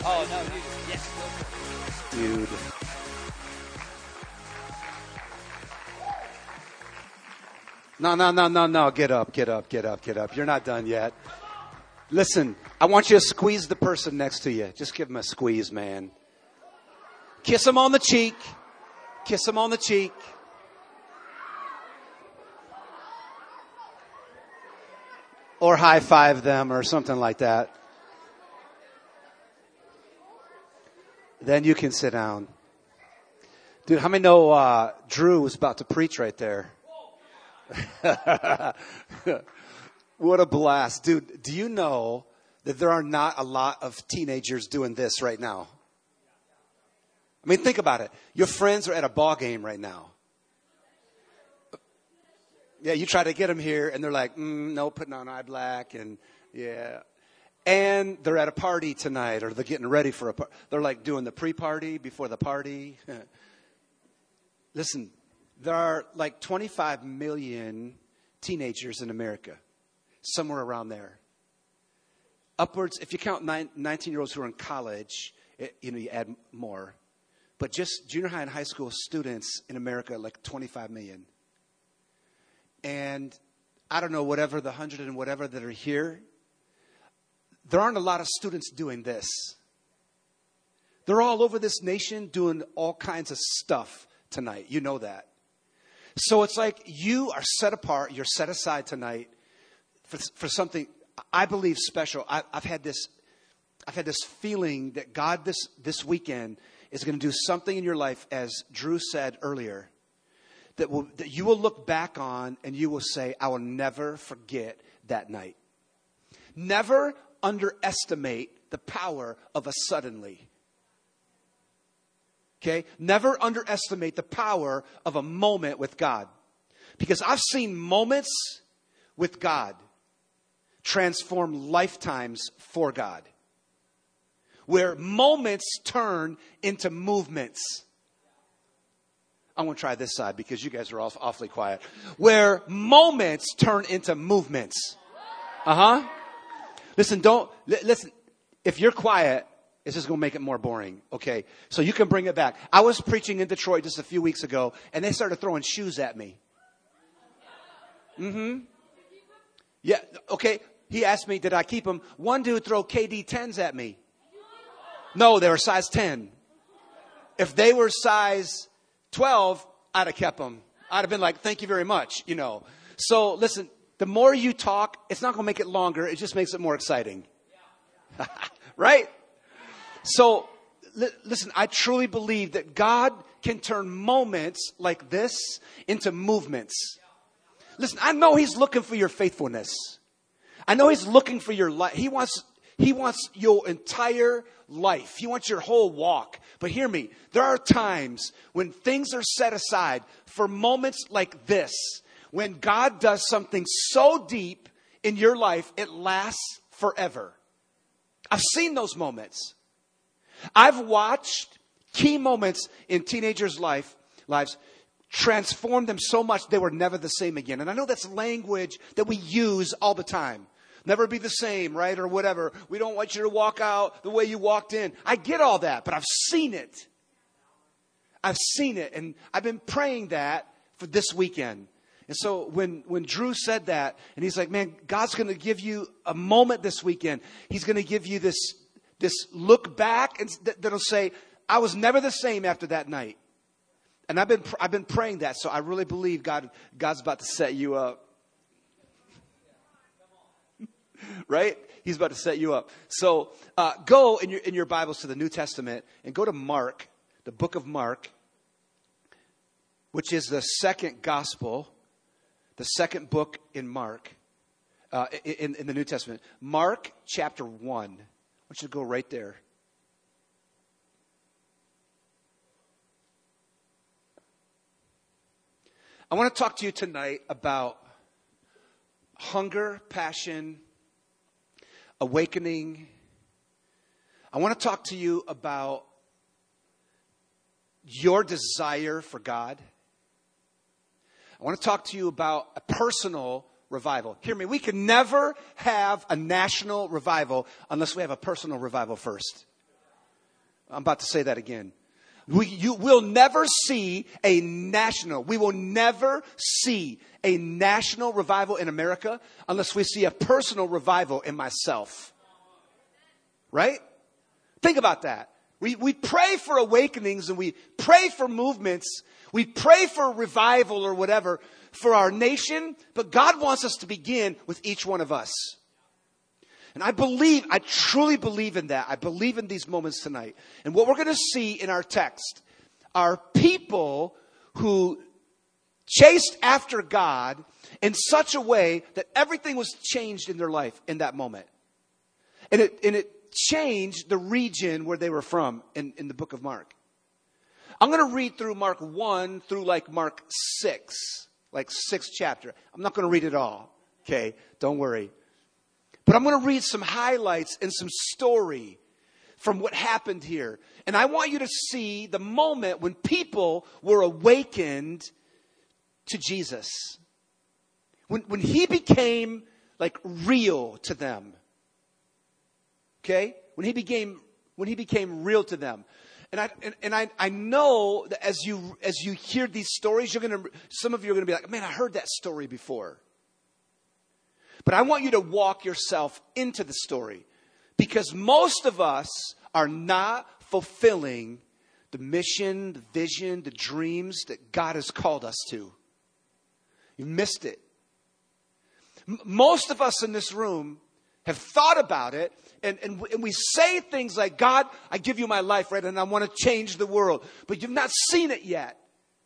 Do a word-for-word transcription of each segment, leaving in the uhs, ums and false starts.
Oh, no, dude. Yes. Dude. No, no, no, no, no. Get up, get up, get up, get up. You're not done yet. Listen, I want you to squeeze the person next to you. Just give him a squeeze, man. Kiss him on the cheek. Kiss him on the cheek. Or high five them or something like that. Then you can sit down. Dude, how many know uh, Drew was about to preach right there? What a blast. Dude, do you know that there are not a lot of teenagers doing this right now? I mean, think about it. Your friends are at a ball game right now. Yeah, you try to get them here, and they're like, mm, no, putting on eye black, and yeah. And they're at a party tonight, or they're getting ready for a party. They're like doing the pre-party before the party. Listen, there are like twenty-five million teenagers in America, somewhere around there. Upwards, if you count nineteen-year-olds who are in college, it, you know, you add more. But just junior high and high school students in America, like twenty-five million. And I don't know, whatever the hundred and whatever that are here, there aren't a lot of students doing this. They're all over this nation doing all kinds of stuff tonight. You know that. So it's like you are set apart. You're set aside tonight for, for something I believe special. I, I've had this, I've had this feeling that God this, this weekend is going to do something in your life, as Drew said earlier, that will, that you will look back on and you will say, I will never forget that night. Never underestimate the power of a suddenly. Okay? Never underestimate the power of a moment with God. Because I've seen moments with God transform lifetimes for God. Where moments turn into movements. I'm going to try this side because you guys are off, awfully quiet. Where moments turn into movements. Uh-huh. Listen, don't, listen, if you're quiet, it's just going to make it more boring. Okay. So you can bring it back. I was preaching in Detroit just a few weeks ago and they started throwing shoes at me. Mm-hmm. Yeah. Okay. He asked me, did I keep them? One dude threw K D tens at me. No, they were size ten. If they were size twelve, I'd have kept them. I'd have been like, thank you very much, you know. So listen, the more you talk, it's not going to make it longer. It just makes it more exciting. Right? So li- listen, I truly believe that God can turn moments like this into movements. Listen, I know he's looking for your faithfulness. I know he's looking for your life. He wants, he wants your entire life. He wants your whole walk. But hear me, there are times when things are set aside for moments like this, when God does something so deep in your life, it lasts forever. I've seen those moments. I've watched key moments in teenagers' life, lives transform them so much they were never the same again. And I know that's language that we use all the time. Never be the same, right? Or whatever. We don't want you to walk out the way you walked in. I get all that, but I've seen it. I've seen it. And I've been praying that for this weekend. And so when, when Drew said that, and he's like, man, God's going to give you a moment this weekend. He's going to give you this, this look back and that'll say, I was never the same after that night. And I've been, I've been praying that. So I really believe God, God's about to set you up. Right? He's about to set you up. So uh, go in your in your Bibles to the New Testament and go to Mark, the book of Mark, which is the second gospel, the second book in Mark, uh, in, in the New Testament. Mark chapter one. I want you to go right there. I want to talk to you tonight about hunger, passion, awakening. I want to talk to you about your desire for God. I want to talk to you about a personal revival. Hear me, we can never have a national revival unless we have a personal revival first. I'm about to say that again. We, you will never see a national, we will never see a national revival in America unless we see a personal revival in myself. Right? Think about that. We, we pray for awakenings and we pray for movements. We pray for revival or whatever for our nation. But God wants us to begin with each one of us. And I believe, I truly believe in that. I believe in these moments tonight. And what we're going to see in our text are people who chased after God in such a way that everything was changed in their life in that moment. And it, and it changed the region where they were from in, in the book of Mark. I'm going to read through Mark one through like Mark six, like sixth chapter. I'm not going to read it all. Okay, don't worry. But I'm going to read some highlights and some story from what happened here. And I want you to see the moment when people were awakened to Jesus. When, when he became like real to them. Okay? When he became, when he became real to them. And I, and, and I, I know that as you, as you hear these stories, you're going to, some of you are going to be like, man, I heard that story before. But I want you to walk yourself into the story because most of us are not fulfilling the mission, the vision, the dreams that God has called us to. You missed it. M- most of us in this room have thought about it and, and, and we say things like, God, I give you my life, right? And I want to change the world. But you've not seen it yet.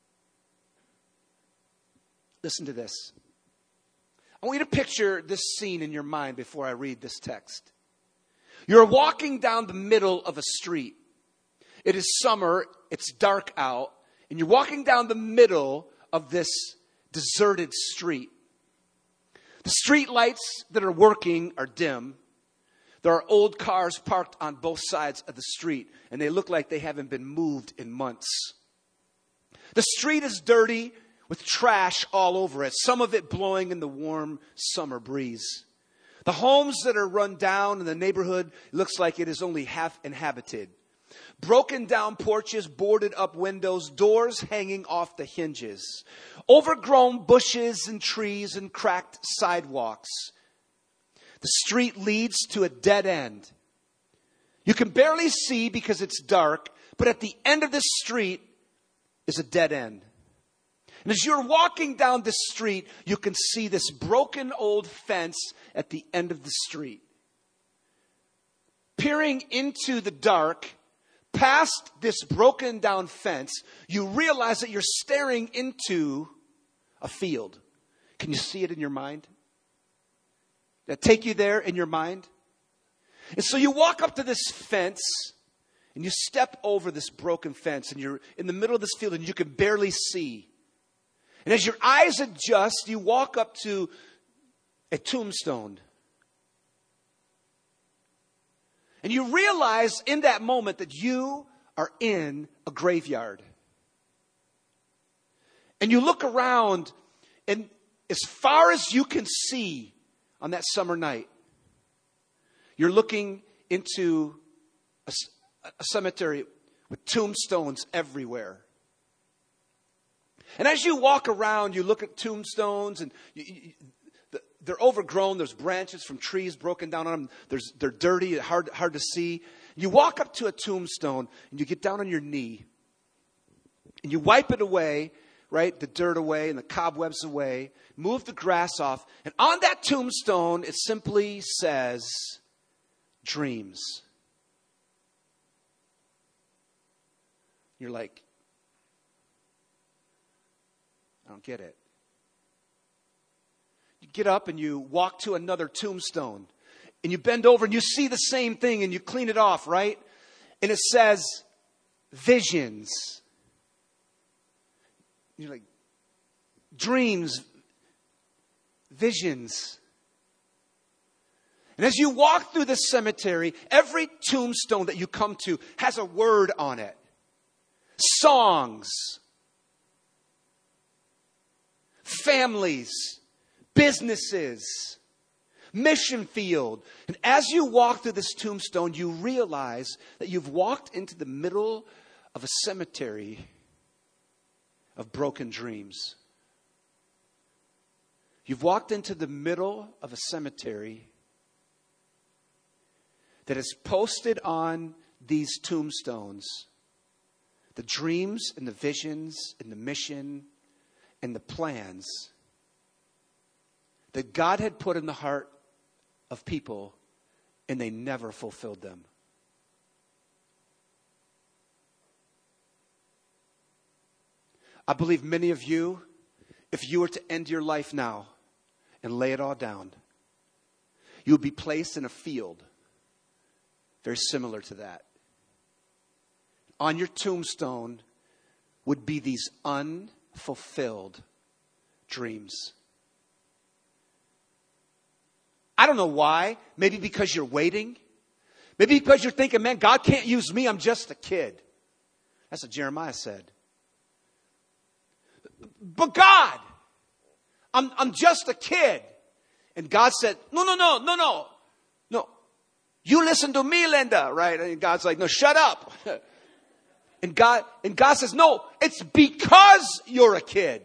Listen to this. I want you to picture this scene in your mind before I read this text. You're walking down the middle of a street. It is summer, it's dark out, and you're walking down the middle of this deserted street. The street lights that are working are dim. There are old cars parked on both sides of the street, and they look like they haven't been moved in months. The street is dirty, with trash all over it, some of it blowing in the warm summer breeze. The homes that are run down in the neighborhood looks like it is only half inhabited. Broken down porches, boarded up windows, doors hanging off the hinges. Overgrown bushes and trees and cracked sidewalks. The street leads to a dead end. You can barely see because it's dark, but at the end of the street is a dead end. And as you're walking down the street, you can see this broken old fence at the end of the street. Peering into the dark, past this broken down fence, you realize that you're staring into a field. Can you see it in your mind? Did that take you there in your mind? And so you walk up to this fence and you step over this broken fence and you're in the middle of this field and you can barely see. And as your eyes adjust, you walk up to a tombstone. And you realize in that moment that you are in a graveyard. And you look around, and as far as you can see on that summer night, you're looking into a, a cemetery with tombstones everywhere. And as you walk around, you look at tombstones and you, you, they're overgrown. There's branches from trees broken down on them. There's, they're dirty, hard, hard to see. You walk up to a tombstone and you get down on your knee and you wipe it away, right? The dirt away and the cobwebs away. Move the grass off. And on that tombstone, it simply says, dreams. You're like, I don't get it. You get up and you walk to another tombstone and you bend over and you see the same thing and you clean it off, right? And it says visions. You're like, dreams, visions. And as you walk through this cemetery, every tombstone that you come to has a word on it. Songs. Families, businesses, mission field. And as you walk through this tombstone, you realize that you've walked into the middle of a cemetery of broken dreams. You've walked into the middle of a cemetery that is posted on these tombstones the dreams and the visions and the mission and the plans that God had put in the heart of people, and they never fulfilled them. I believe many of you, if you were to end your life now and lay it all down, you would be placed in a field very similar to that. On your tombstone would be these unfulfilled dreams. I don't know why. Maybe because you're waiting. Maybe because you're thinking, man, God can't use me. I'm just a kid. That's what Jeremiah said. But God, I'm, I'm just a kid. And God said, no, no, no, no, no. No. You listen to me, Linda, right? And God's like, no, shut up. And God, and God says, no, it's because you're a kid.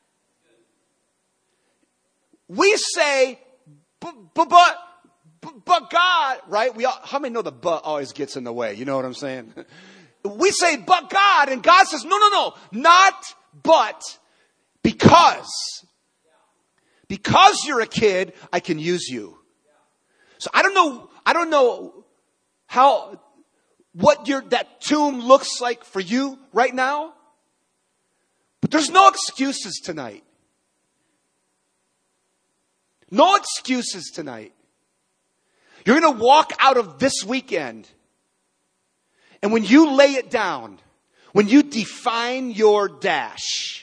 We say, but, but, but, but God, right? We all, how many know the but always gets in the way? You know what I'm saying? We say, but God, and God says, no, no, no, not but, because. Because you're a kid, I can use you. So I don't know, I don't know how, what your, that tomb looks like for you right now. But there's no excuses tonight. No excuses tonight. You're going to walk out of this weekend. And when you lay it down, when you define your dash,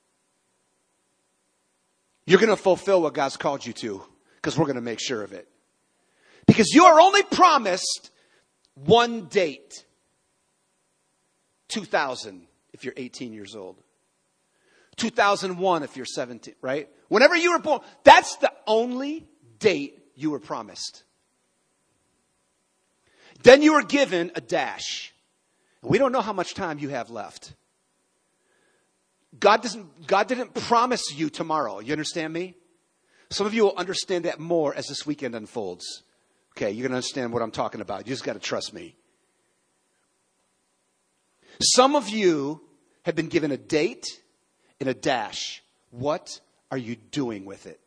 you're going to fulfill what God's called you to, because we're going to make sure of it. Because you are only promised one date. two thousand if you're eighteen years old. two thousand one if you're seventeen, right? Whenever you were born, that's the only date you were promised. Then you were given a dash. We don't know how much time you have left. God doesn't, God didn't promise you tomorrow. You understand me? Some of you will understand that more as this weekend unfolds. Okay, you're going to understand what I'm talking about. You just got to trust me. Some of you have been given a date and a dash. What are you doing with it?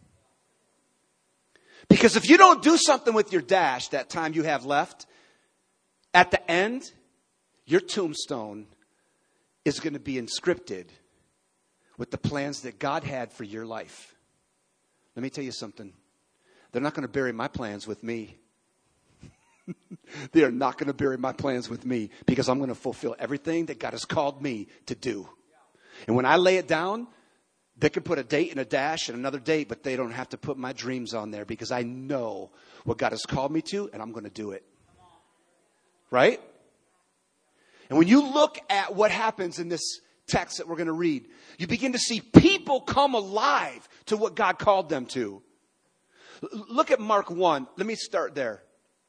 Because if you don't do something with your dash, that time you have left, at the end, your tombstone is going to be inscripted with the plans that God had for your life. Let me tell you something. They're not going to bury my plans with me. They are not going to bury my plans with me, because I'm going to fulfill everything that God has called me to do. And when I lay it down, they can put a date and a dash and another date, but they don't have to put my dreams on there, because I know what God has called me to, and I'm going to do it. Right? And when you look at what happens in this text that we're going to read, you begin to see people come alive to what God called them to. Look at Mark one. Let me start there.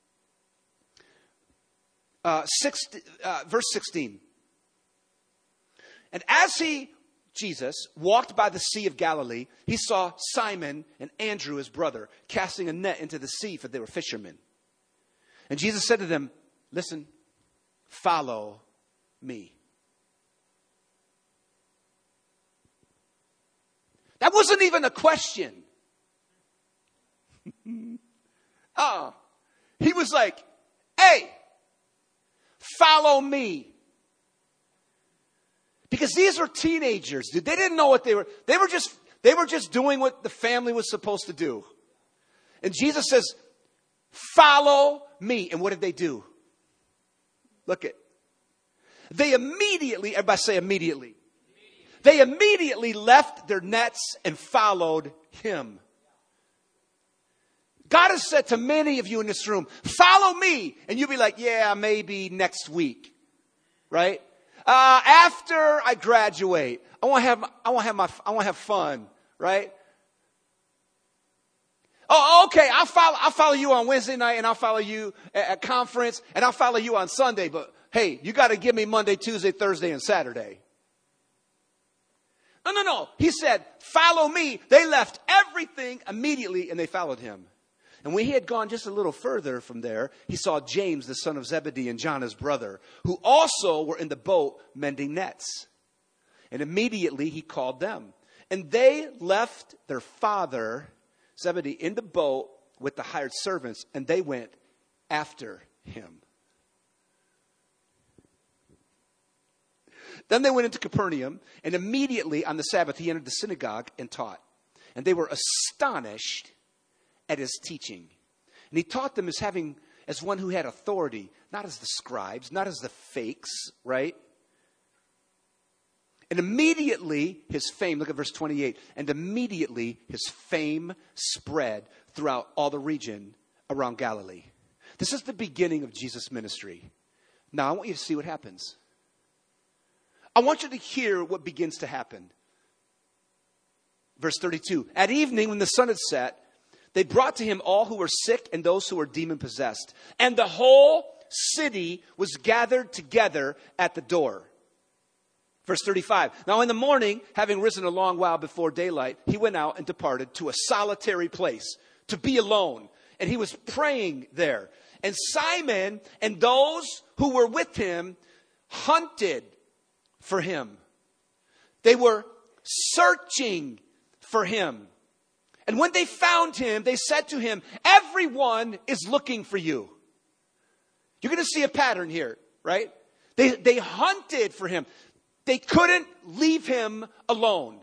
Uh, six, uh, verse sixteen. And as he, Jesus, walked by the Sea of Galilee, he saw Simon and Andrew, his brother, casting a net into the sea, for they were fishermen. And Jesus said to them, listen, follow me. That wasn't even a question. Oh, he was like, hey, follow me. Because these were teenagers, dude. They didn't know what they were. They were just, they were just doing what the family was supposed to do. And Jesus says, follow me. And what did they do? Look at. They immediately, everybody say immediately. They immediately left their nets and followed him. God has said to many of you in this room, follow me. And you'll be like, yeah, maybe next week. Right? Uh, after I graduate, I want to have, I want to have my, I want to have fun. Right? Oh, okay, I'll follow, I'll follow you on Wednesday night, and I'll follow you at, at conference, and I'll follow you on Sunday. But hey, you got to give me Monday, Tuesday, Thursday, and Saturday. No, no, no. He said, follow me. They left everything immediately, and they followed him. And when he had gone just a little further from there, he saw James, the son of Zebedee, and John, his brother, who also were in the boat mending nets. And immediately he called them. And they left their father, Zebedee, in the boat with the hired servants, and they went after him. Then they went into Capernaum, and immediately on the Sabbath he entered the synagogue and taught. And they were astonished at his teaching. And he taught them as having, as one who had authority, not as the scribes, not as the fakes, right? And immediately his fame, look at verse twenty-eight, and immediately his fame spread throughout all the region around Galilee. This is the beginning of Jesus' ministry. Now I want you to see what happens. I want you to hear what begins to happen. Verse thirty-two, at evening when the sun had set, they brought to him all who were sick and those who were demon-possessed. And the whole city was gathered together at the door. Verse thirty-five, now in the morning, having risen a long while before daylight, he went out and departed to a solitary place to be alone. And he was praying there. And Simon and those who were with him hunted for him. They were searching for him. And when they found him, they said to him, everyone is looking for you. You're going to see a pattern here, right? They, they hunted for him. They couldn't leave him alone.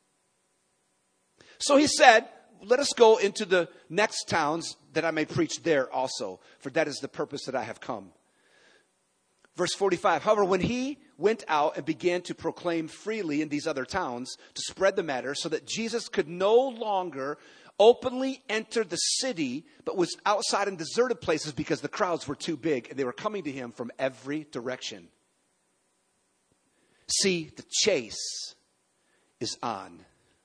So he said, let us go into the next towns that I may preach there also, for that is the purpose that I have come. Verse forty-five, however, when he went out and began to proclaim freely in these other towns to spread the matter so that Jesus could no longer openly enter the city, but was outside in deserted places because the crowds were too big and they were coming to him from every direction. See, the chase is on.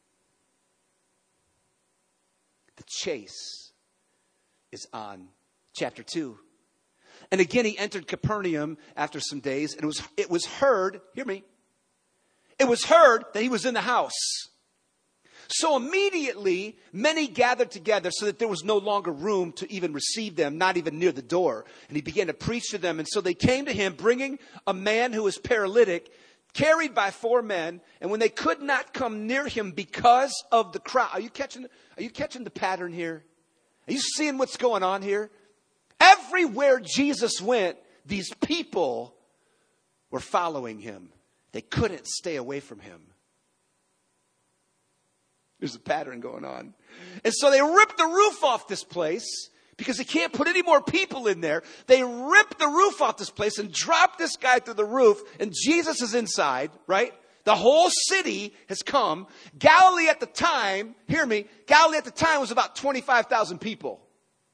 The chase is on. Chapter two. And again, he entered Capernaum after some days, and it was, it was heard, hear me, it was heard that he was in the house. So immediately, many gathered together so that there was no longer room to even receive them, not even near the door. And he began to preach to them. And so they came to him, bringing a man who was paralytic, carried by four men. And when they could not come near him because of the crowd. Are you catching, are you catching the pattern here? Are you seeing what's going on here? Everywhere Jesus went, these people were following him. They couldn't stay away from him. There's a pattern going on. And so they ripped the roof off this place because they can't put any more people in there. They ripped the roof off this place and dropped this guy through the roof. And Jesus is inside, right? The whole city has come. Galilee at the time, hear me, Galilee at the time was about twenty-five thousand people.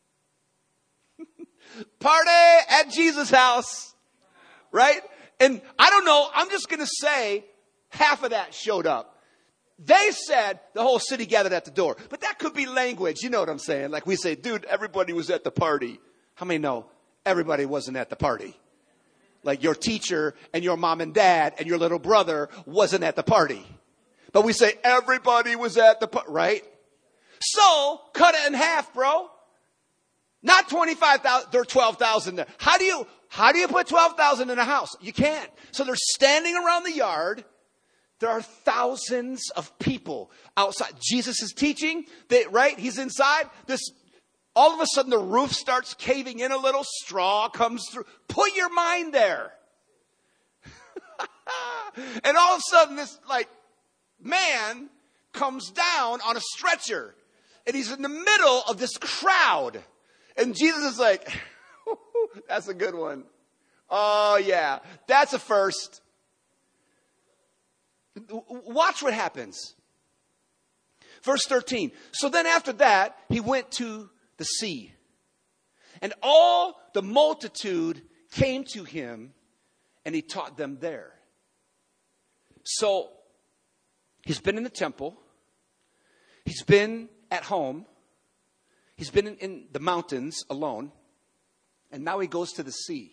Party at Jesus' house, right? And I don't know, I'm just going to say half of that showed up. They said the whole city gathered at the door. But that could be language. You know what I'm saying? Like we say, dude, everybody was at the party. How many know everybody wasn't at the party? Like your teacher and your mom and dad and your little brother wasn't at the party. But we say everybody was at the party, right? So cut it in half, bro. Not twenty-five thousand, there are twelve thousand there. How do you, how do you put twelve thousand in a house? You can't. So they're standing around the yard. There are thousands of people outside. Jesus is teaching, they, right? He's inside. This, all of a sudden the roof starts caving in a little. Straw comes through. Put your mind there. And all of a sudden this like man comes down on a stretcher. And he's in the middle of this crowd. And Jesus is like, that's a good one. Oh, yeah, that's a first. Watch what happens. Verse thirteen. So then after that, he went to the sea. And all the multitude came to him, and he taught them there. So he's been in the temple. He's been at home. He's been in, in the mountains alone, and now he goes to the sea.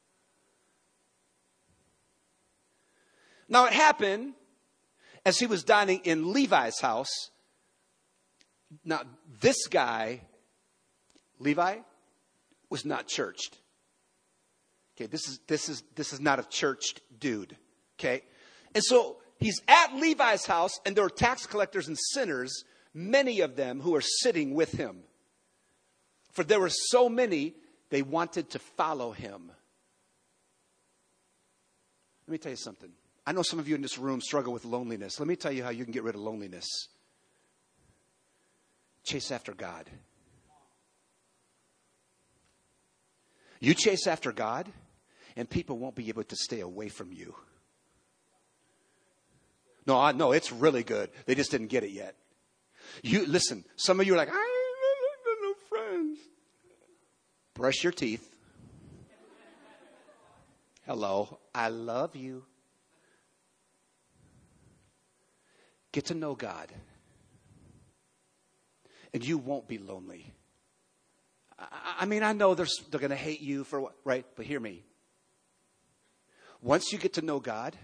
Now it happened as he was dining in Levi's house. Now this guy, Levi, was not churched. Okay, this is this is this is not a churched dude. Okay, and so he's at Levi's house, and there are tax collectors and sinners, many of them who are sitting with him. For there were so many, they wanted to follow him. Let me tell you something. I know some of you in this room struggle with loneliness. Let me tell you how you can get rid of loneliness. Chase after God. You chase after God, and people won't be able to stay away from you. No, I know it's really good. They just didn't get it yet. You listen. Some of you are like, I ain't got no friends. Brush your teeth. Hello, I love you. Get to know God, and you won't be lonely. I, I mean, I know they're they're going to hate you for what, right? But hear me. Once you get to know God,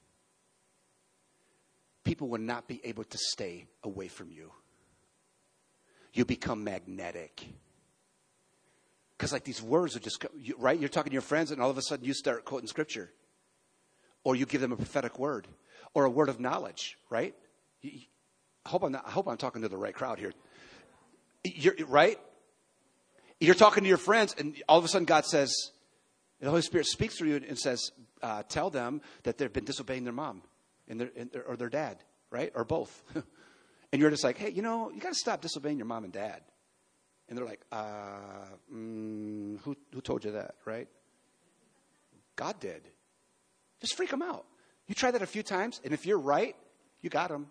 people will not be able to stay away from you. You become magnetic. Because like these words are just, right? You're talking to your friends and all of a sudden you start quoting scripture. Or you give them a prophetic word. Or a word of knowledge, right? I hope I'm not, I hope I'm talking to the right crowd here. You're, right? You're talking to your friends and all of a sudden God says, the Holy Spirit speaks through you and says, uh, tell them that they've been disobeying their mom. And their, and their, or their dad, right? Or both. And you're just like, hey, you know, you got to stop disobeying your mom and dad. And they're like, uh, mm, who, who told you that, right? God did. Just freak them out. You try that a few times, and if you're right, you got them.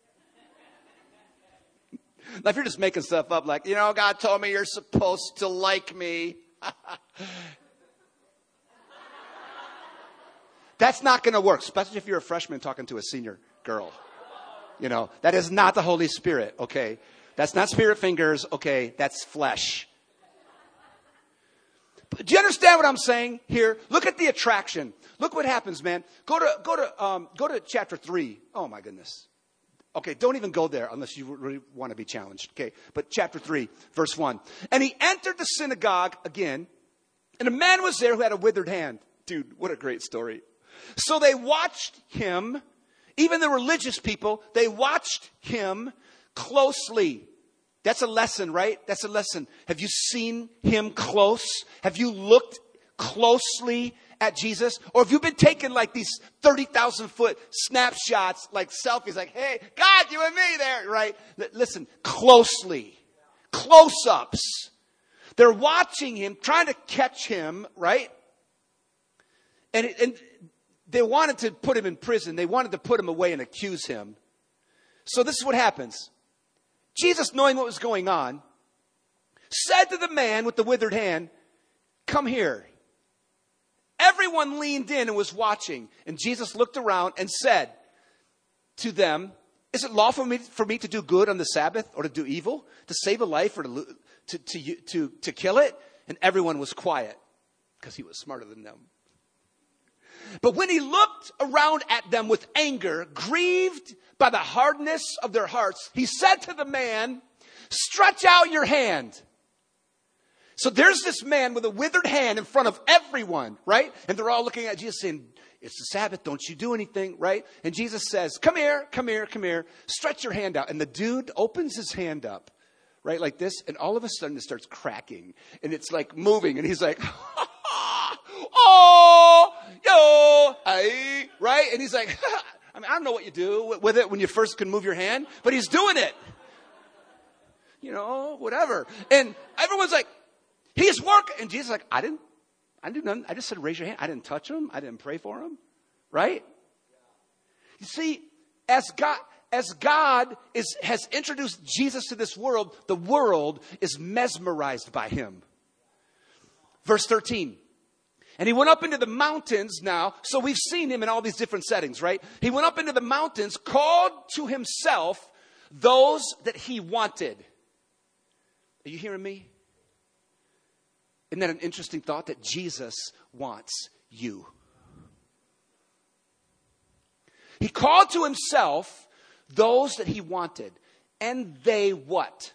Now, if you're just making stuff up like, you know, God told me you're supposed to like me. That's not going to work, especially if you're a freshman talking to a senior girl. You know, that is not the Holy Spirit, okay? That's not spirit fingers, okay? That's flesh. But do you understand what I'm saying here? Look at the attraction. Look what happens, man. Go to go to um, go to chapter three. Oh my goodness. Okay, don't even go there unless you really want to be challenged. Okay, but chapter three, verse one. And he entered the synagogue again, and a man was there who had a withered hand. Dude, what a great story. So they watched him, even the religious people, they watched him closely. That's a lesson, right? That's a lesson. Have you seen him close? Have you looked closely at Jesus? Or have you been taking like these thirty thousand foot snapshots, like selfies, like, hey, God, you and me there, right? L- listen, closely. Close-ups. They're watching him, trying to catch him, right? And, it, and they wanted to put him in prison. They wanted to put him away and accuse him. So this is what happens. Jesus, knowing what was going on, said to the man with the withered hand, come here. Everyone leaned in and was watching. And Jesus looked around and said to them, is it lawful for me, for me to do good on the Sabbath or to do evil, to save a life or to, to, to, to, to kill it? And everyone was quiet because he was smarter than them. But when he looked around at them with anger, grieved by the hardness of their hearts, he said to the man, stretch out your hand. So there's this man with a withered hand in front of everyone, right? And they're all looking at Jesus saying, it's the Sabbath, don't you do anything, right? And Jesus says, come here, come here, come here, stretch your hand out. And the dude opens his hand up, right, like this, and all of a sudden it starts cracking, and it's like moving, and he's like, oh, yo, aye, right? And he's like, I mean, I don't know what you do with it when you first can move your hand, but he's doing it. You know, whatever. And everyone's like, he's working. And Jesus is like, I didn't, I didn't do nothing. I just said, raise your hand. I didn't touch him. I didn't pray for him. Right? You see, as God, as God is, has introduced Jesus to this world, the world is mesmerized by him. Verse thirteen. And he went up into the mountains now. So we've seen him in all these different settings, right? He went up into the mountains, called to himself those that he wanted. Are you hearing me? Isn't that an interesting thought that Jesus wants you? He called to himself those that he wanted. And they what?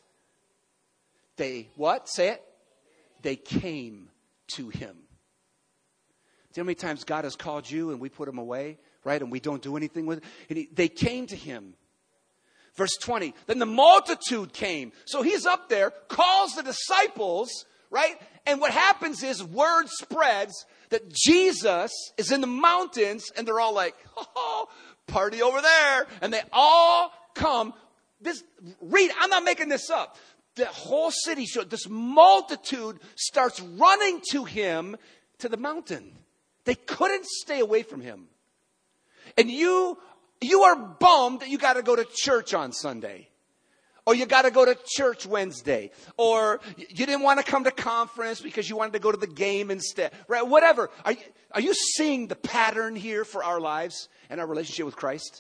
They what? Say it. They came to him. Do you know how many times God has called you and we put him away, right? And we don't do anything with it? And he, they came to him. Verse twenty, then the multitude came. So he's up there, calls the disciples, right? And what happens is word spreads that Jesus is in the mountains, and they're all like, oh, party over there. And they all come. This, read, I'm not making this up. The whole city, this multitude starts running to him to the mountain. They couldn't stay away from him. And you, you are bummed that you got to go to church on Sunday. Or you got to go to church Wednesday. Or you didn't want to come to conference because you wanted to go to the game instead. Right? Whatever. Are you, are you seeing the pattern here for our lives and our relationship with Christ?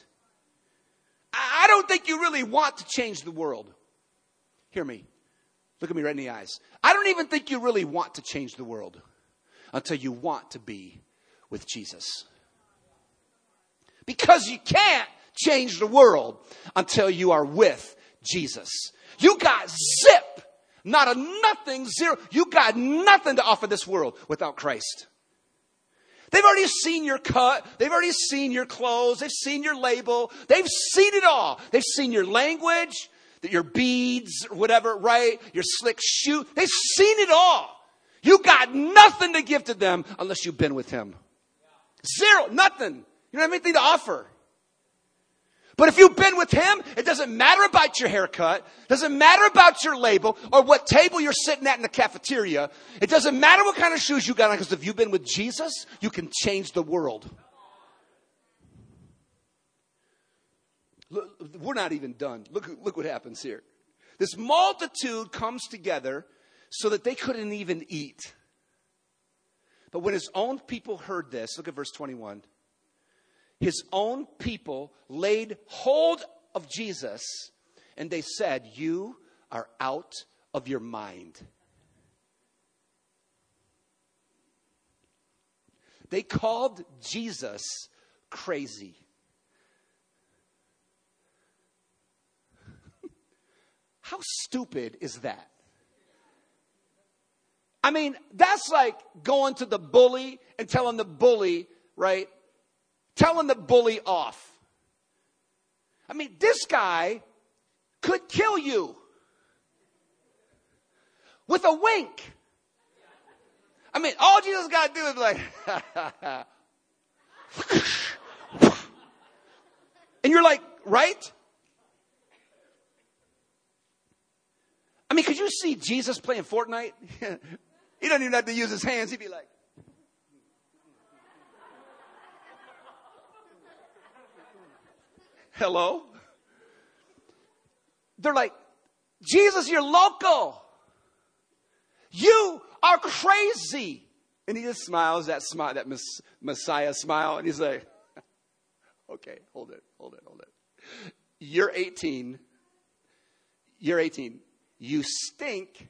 I don't think you really want to change the world. Hear me. Look at me right in the eyes. I don't even think you really want to change the world until you want to be with Jesus. Because you can't change the world until you are with Jesus. You got zip, not a nothing, zero. You got nothing to offer this world without Christ. They've already seen your cut. They've already seen your clothes. They've seen your label. They've seen it all. They've seen your language, your beads, whatever, right? Your slick shoe. They've seen it all. You got nothing to give to them unless you've been with him. Zero, nothing. You don't have anything to offer. But if you've been with him, it doesn't matter about your haircut. It doesn't matter about your label or what table you're sitting at in the cafeteria. It doesn't matter what kind of shoes you got on, because if you've been with Jesus, you can change the world. Look, we're not even done. Look, look what happens here. This multitude comes together so that they couldn't even eat. But when his own people heard this, look at verse twenty-one. His own people laid hold of Jesus, and they said, you are out of your mind. They called Jesus crazy. How stupid is that? I mean, that's like going to the bully and telling the bully, right? Telling the bully off. I mean, this guy could kill you with a wink. I mean, all Jesus got to do is be like, and you're like, right? I mean, could you see Jesus playing Fortnite? He doesn't even have to use his hands. He'd be like, hello? They're like, Jesus, you're loco. You are crazy. And he just smiles, that smile, that Messiah smile. And he's like, okay, hold it, hold it, hold it. You're eighteen. You're eighteen. You stink.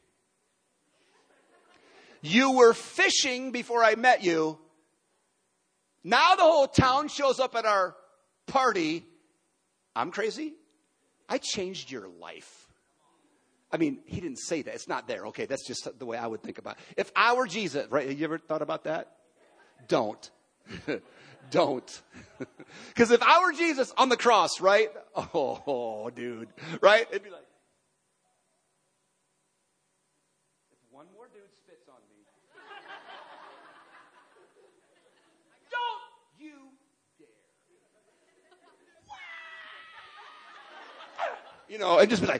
You were fishing before I met you. Now the whole town shows up at our party. I'm crazy? I changed your life. I mean, he didn't say that. It's not there. Okay, that's just the way I would think about it. If I were Jesus, right? Have you ever thought about that? Don't. Don't. Because if I were Jesus on the cross, right? Oh, dude. Right? It'd be like, if one more dude spits on me, don't you dare. You know, and just be like,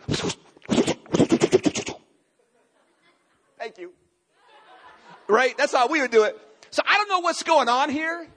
thank you. Right? That's how we would do it. So I don't know what's going on here.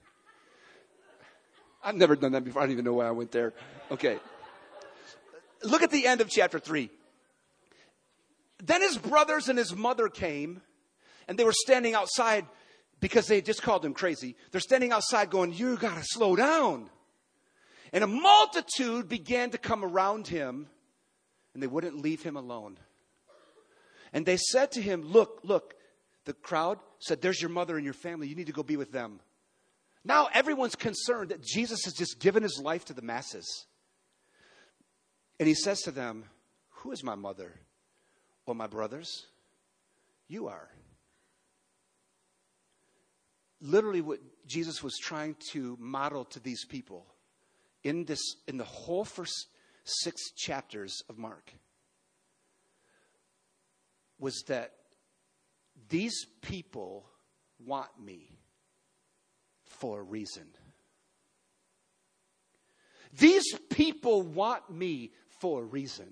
I've never done that before. I don't even know why I went there. Okay. Look at the end of chapter three. Then his brothers and his mother came, and they were standing outside because they just called him crazy. They're standing outside going, you got to slow down. And a multitude began to come around him, and they wouldn't leave him alone. And they said to him, look, look. The crowd said, there's your mother and your family. You need to go be with them. Now everyone's concerned that Jesus has just given his life to the masses. And he says to them, who is my mother or my brothers? You are. Literally what Jesus was trying to model to these people in this, in the whole first six chapters of Mark, was that these people want me for a reason. These people want me for a reason.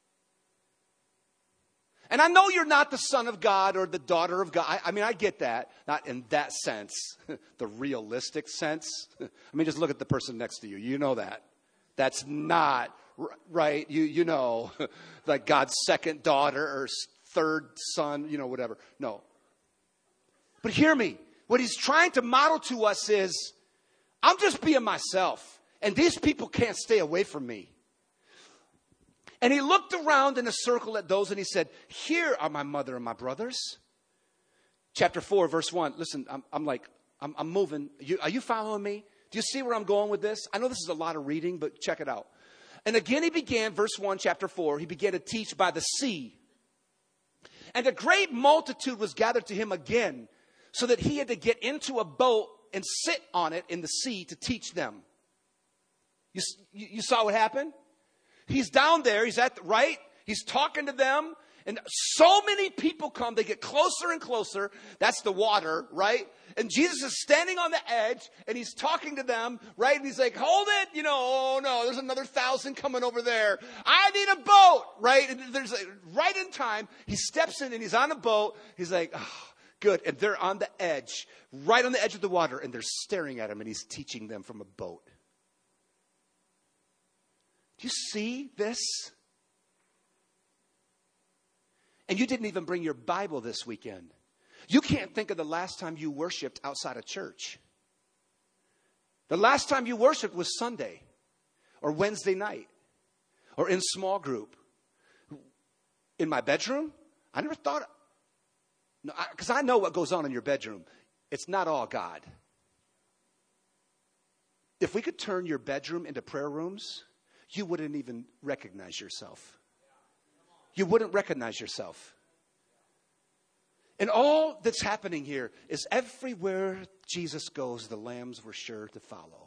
And I know you're not the son of God or the daughter of God. I, I mean, I get that. Not in that sense, the realistic sense. I mean, just look at the person next to you. You know that. That's not right. You, you know, like God's second daughter or third son, you know, whatever. No. But hear me. What he's trying to model to us is, I'm just being myself. And these people can't stay away from me. And he looked around in a circle at those and he said, here are my mother and my brothers. Chapter four, verse one. Listen, I'm, I'm like, I'm, I'm moving. You, are you following me? Do you see where I'm going with this? I know this is a lot of reading, but check it out. And again he began, verse one, chapter four, he began to teach by the sea. And a great multitude was gathered to him again, so that he had to get into a boat and sit on it in the sea to teach them. You, you, you saw what happened? He's down there. He's at the, right. He's talking to them. And so many people come. They get closer and closer. That's the water, right? And Jesus is standing on the edge. And he's talking to them, right? And he's like, hold it. You know, oh no, there's another thousand coming over there. I need a boat, right? And there's a, right in time, he steps in and he's on a boat. He's like, oh, good. And they're on the edge, right on the edge of the water. And they're staring at him. And he's teaching them from a boat. Do you see this? And you didn't even bring your Bible this weekend. You can't think of the last time you worshiped outside of church. The last time you worshiped was Sunday or Wednesday night or in small group. In my bedroom? I never thought, no, because I, I know what goes on in your bedroom. It's not all God. If we could turn your bedroom into prayer rooms, you wouldn't even recognize yourself. You wouldn't recognize yourself. And all that's happening here is everywhere Jesus goes, the lambs were sure to follow.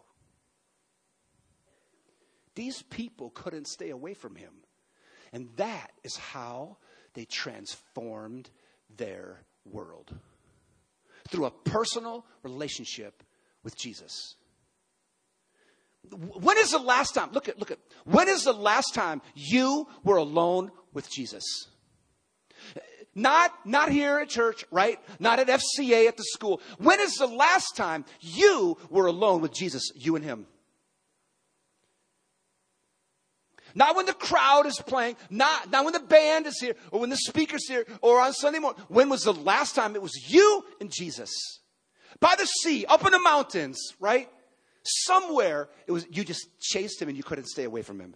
These people couldn't stay away from him. And that is how they transformed their world. Through a personal relationship with Jesus. When is the last time, look at, look at, when is the last time you were alone with Jesus? Not, not here at church, right? Not at F C A at the school. When is the last time you were alone with Jesus, you and him? Not when the crowd is playing, not, not when the band is here, or when the speaker's here, or on Sunday morning. When was the last time it was you and Jesus? By the sea, up in the mountains, right? Somewhere, it was you just chased him and you couldn't stay away from him.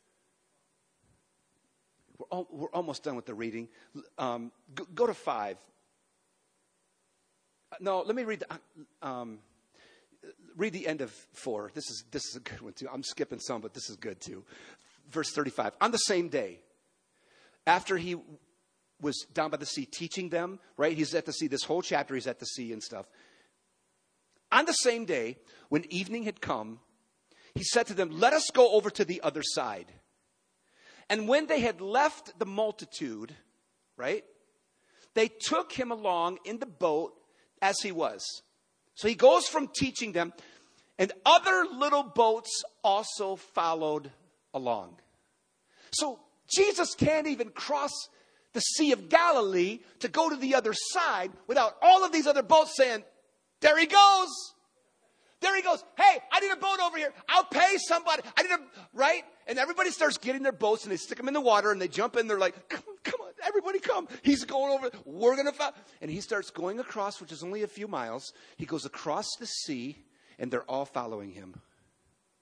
We're, all, we're almost done with the reading. Um, go, go to five. No, let me read the, um, read the end of four. This is this is a good one too. I'm skipping some, but this is good too. Verse thirty-five. On the same day, after he was down by the sea teaching them, right? He's at the sea. This whole chapter, he's at the sea and stuff. On the same day, when evening had come, he said to them, let us go over to the other side. And when they had left the multitude, right, they took him along in the boat as he was. So he goes from teaching them, and other little boats also followed along. So Jesus can't even cross the Sea of Galilee to go to the other side without all of these other boats saying, there he goes. There he goes. Hey, I need a boat over here. I'll pay somebody. I need a, right? And everybody starts getting their boats and they stick them in the water and they jump in. They're like, come on, come on, everybody come. He's going over. We're going to find. And he starts going across, which is only a few miles. He goes across the sea and they're all following him.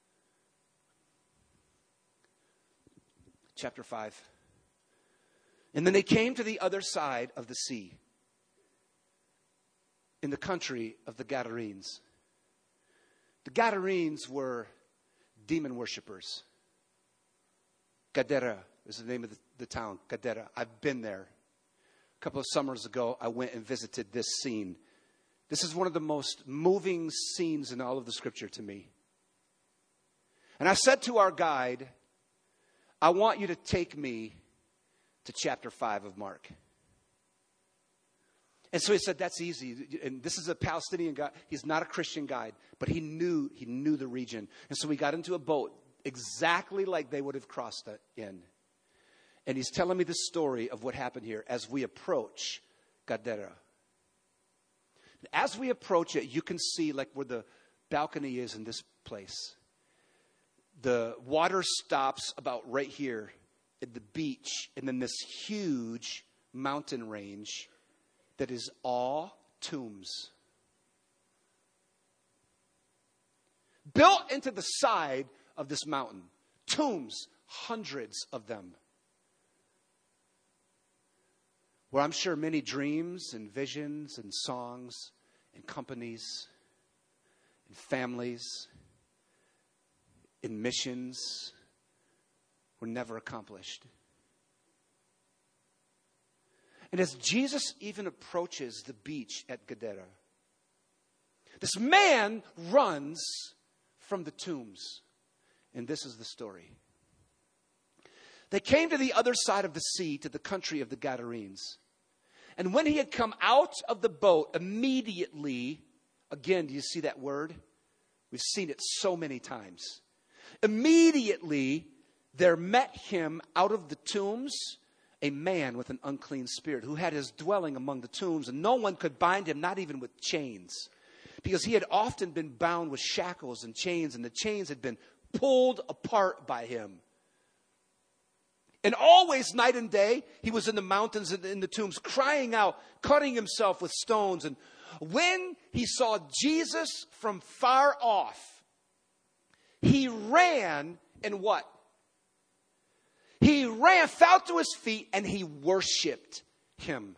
Chapter five. And then they came to the other side of the sea, in the country of the Gadarenes. The Gadarenes were demon worshipers. Gadara is the name of the, the town, Gadara. I've been there. A couple of summers ago, I went and visited this scene. This is one of the most moving scenes in all of the scripture to me. And I said to our guide, I want you to take me to chapter five of Mark. And so he said, that's easy. And this is a Palestinian guy. He's not a Christian guide, but he knew, he knew the region. And so we got into a boat exactly like they would have crossed it in. And he's telling me the story of what happened here as we approach Gadara. As we approach it, you can see like where the balcony is in this place. The water stops about right here at the beach, and then this huge mountain range that is all tombs. Built into the side of this mountain. Tombs, hundreds of them. Where I'm sure many dreams and visions and songs and companies and families and missions were never accomplished. And as Jesus even approaches the beach at Gadara, this man runs from the tombs. And this is the story. They came to the other side of the sea, to the country of the Gadarenes. And when he had come out of the boat, immediately, again, do you see that word? We've seen it so many times. Immediately, there met him out of the tombs a man with an unclean spirit who had his dwelling among the tombs, and no one could bind him, not even with chains, because he had often been bound with shackles and chains, and the chains had been pulled apart by him. And always, night and day, he was in the mountains and in the tombs, crying out, cutting himself with stones. And when he saw Jesus from far off, he ran and what? He ran, fell to his feet, and he worshiped him.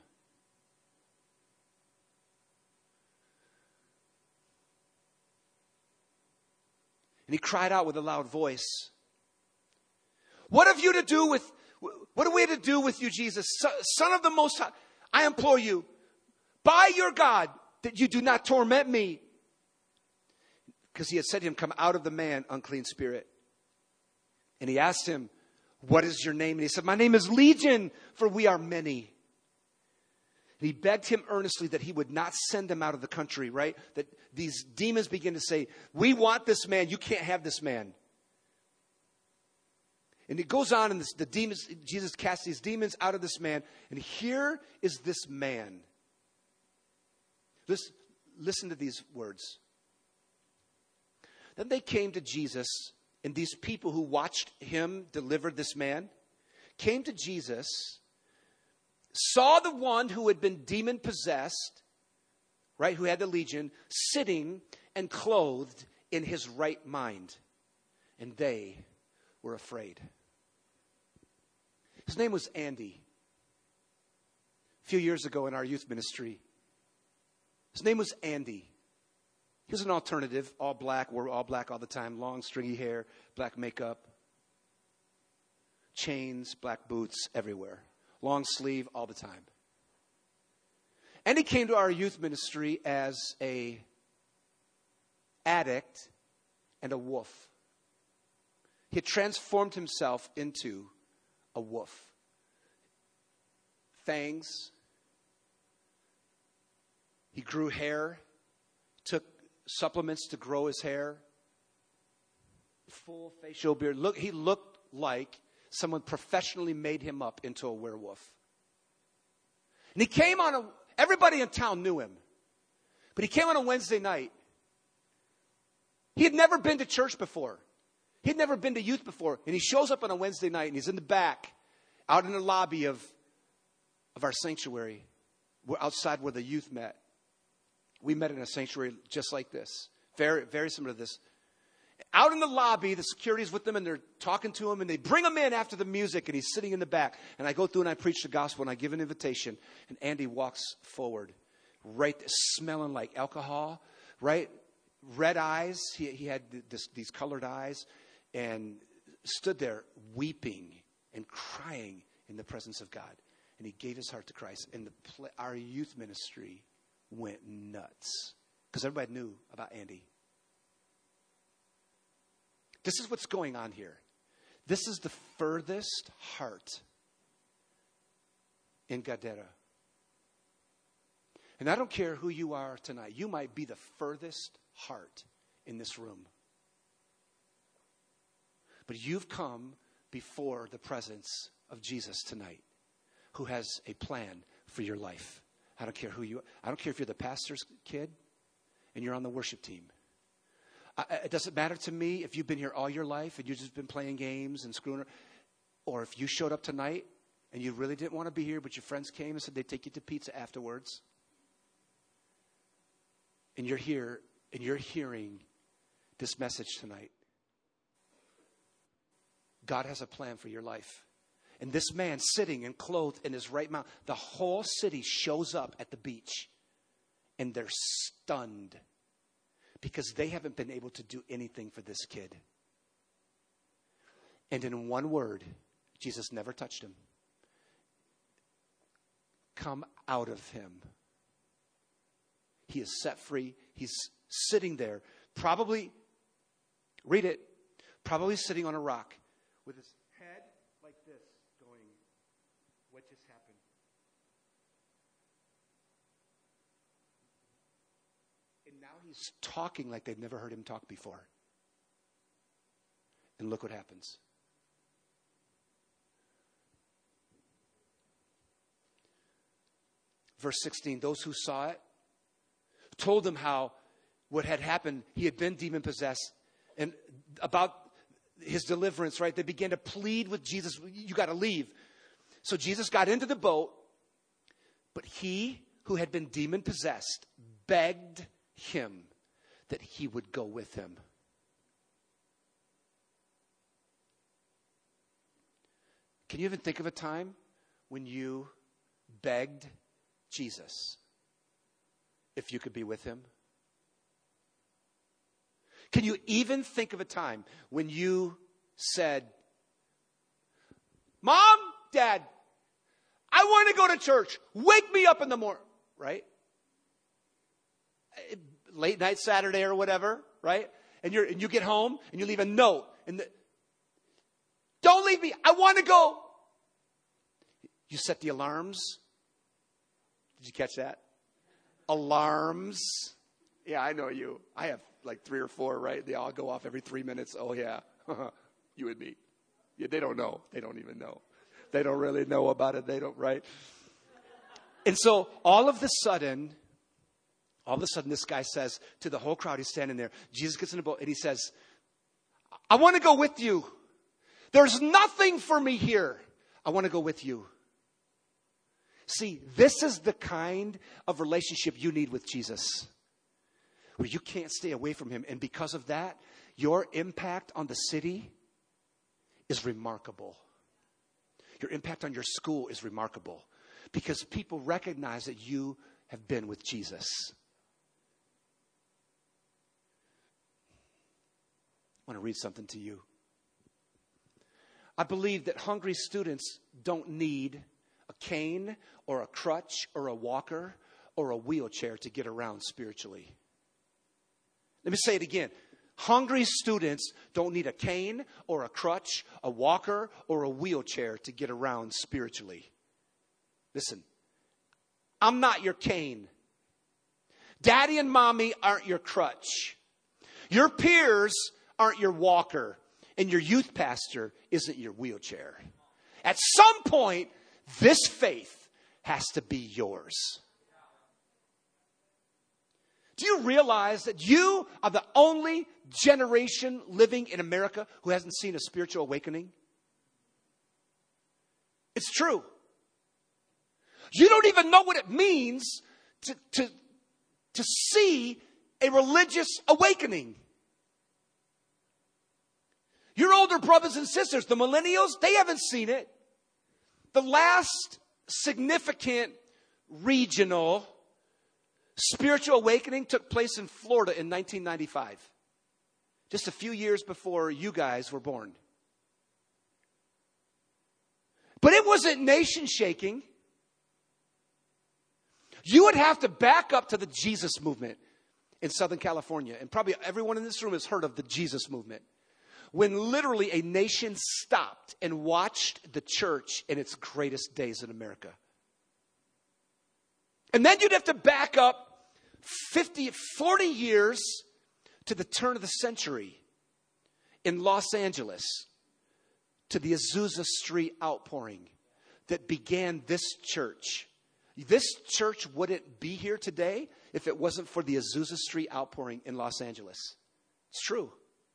And he cried out with a loud voice, "What have you to do with, what are we to do with you, Jesus, Son of the Most High? I implore you, by your God, that you do not torment me." Because he had said to him, "Come out of the man, unclean spirit." And he asked him, "What is your name?" And he said, "My name is Legion, for we are many." And he begged him earnestly that he would not send them out of the country, right? That these demons begin to say, "We want this man. You can't have this man." And it goes on, and this, the demons, Jesus casts these demons out of this man. And here is this man. Listen, listen to these words. Then they came to Jesus, and these people who watched him deliver this man came to Jesus, saw the one who had been demon possessed, right, who had the legion, sitting and clothed in his right mind. And they were afraid. His name was Andy. A few years ago in our youth ministry, his name was Andy. He was an alternative, all black, wore all black all the time, long stringy hair, black makeup, chains, black boots everywhere, long sleeve all the time. And he came to our youth ministry as a addict and a wolf. He had transformed himself into a wolf. Fangs. He grew hair, took supplements to grow his hair. Full facial beard. Look, he looked like someone professionally made him up into a werewolf. And he came on a, everybody in town knew him. But he came on a Wednesday night. He had never been to church before. He had never been to youth before. And he shows up on a Wednesday night, and he's in the back, out in the lobby of, of our sanctuary. We're outside where the youth met. We met in a sanctuary just like this. Very, very similar to this. Out in the lobby, the security's with them, and they're talking to him, and they bring him in after the music, and he's sitting in the back. And I go through and I preach the gospel, and I give an invitation, and Andy walks forward, right there, smelling like alcohol, right? Red eyes. He, he had this, these colored eyes, and stood there weeping and crying in the presence of God. And he gave his heart to Christ. And the, our youth ministry went nuts because everybody knew about Andy. This is what's going on here. This is the furthest heart in Gadara. And I don't care who you are tonight. You might be the furthest heart in this room. But you've come before the presence of Jesus tonight, who has a plan for your life. I don't care who you are. I don't care if you're the pastor's kid and you're on the worship team. I, it doesn't matter to me if you've been here all your life and you've just been playing games and screwing around, or if you showed up tonight and you really didn't want to be here, but your friends came and said they'd take you to pizza afterwards. And you're here and you're hearing this message tonight. God has a plan for your life. And this man sitting and clothed in his right mind, the whole city shows up at the beach. And they're stunned because they haven't been able to do anything for this kid. And in one word, Jesus never touched him. Come out of him. He is set free. He's sitting there, probably, read it, probably sitting on a rock with his head like this going, what just happened? And now he's talking like they've never heard him talk before. And look what happens. Verse sixteen, those who saw it told him how what had happened. He had been demon possessed, and about his deliverance, right? They began to plead with Jesus, you got to leave. So Jesus got into the boat, but he who had been demon possessed begged him that he would go with him. Can you even think of a time when you begged Jesus if you could be with him? Can you even think of a time when you said, Mom, Dad, I want to go to church. Wake me up in the morning, right? Late night Saturday or whatever, right? And you're and you get home and you leave a note. And the, don't leave me. I want to go. You set the alarms. Did you catch that? Alarms. Yeah, I know you. I have like three or four, right? They all go off every three minutes. Oh, yeah. You and me. Yeah, they don't know. They don't even know. They don't really know about it. They don't, right? And so all of a sudden, all of a sudden this guy says to the whole crowd, he's standing there. Jesus gets in the boat and he says, I want to go with you. There's nothing for me here. I want to go with you. See, this is the kind of relationship you need with Jesus, where you can't stay away from him. And because of that, your impact on the city is remarkable. Your impact on your school is remarkable because people recognize that you have been with Jesus. I want to read something to you. I believe that hungry students don't need a cane or a crutch or a walker or a wheelchair to get around spiritually. Let me say it again. Hungry students don't need a cane or a crutch, a walker, or a wheelchair to get around spiritually. Listen, I'm not your cane. Daddy and mommy aren't your crutch. Your peers aren't your walker. And your youth pastor isn't your wheelchair. At some point, this faith has to be yours. Do you realize that you are the only generation living in America who hasn't seen a spiritual awakening? It's true. You don't even know what it means to, to, to see a religious awakening. Your older brothers and sisters, the millennials, they haven't seen it. The last significant regional spiritual awakening took place in Florida in nineteen ninety-five. Just a few years before you guys were born. But it wasn't nation shaking. You would have to back up to the Jesus movement in Southern California. And probably everyone in this room has heard of the Jesus movement. When literally a nation stopped and watched the church in its greatest days in America. And then you'd have to back up fifty, forty years to the turn of the century in Los Angeles, to the Azusa Street outpouring that began this church. This church wouldn't be here today if it wasn't for the Azusa Street outpouring in Los Angeles. It's true.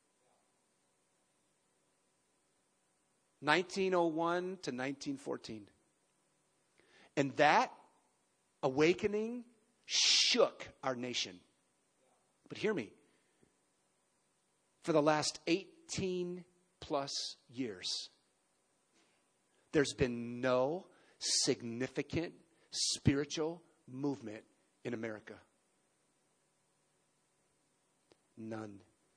nineteen oh one to nineteen fourteen. And that awakening shook our nation. But hear me. For the last eighteen plus years, there's been no significant spiritual movement in America. None.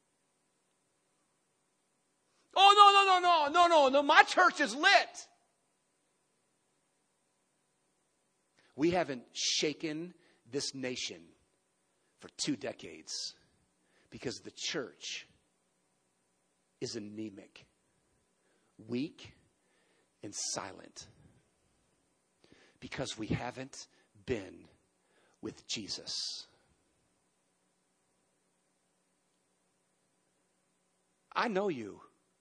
Oh, no, no, no, no, no, no, no. My church is lit. We haven't shaken this nation for two decades because the church is anemic, weak, and silent. Because we haven't been with Jesus. I know you.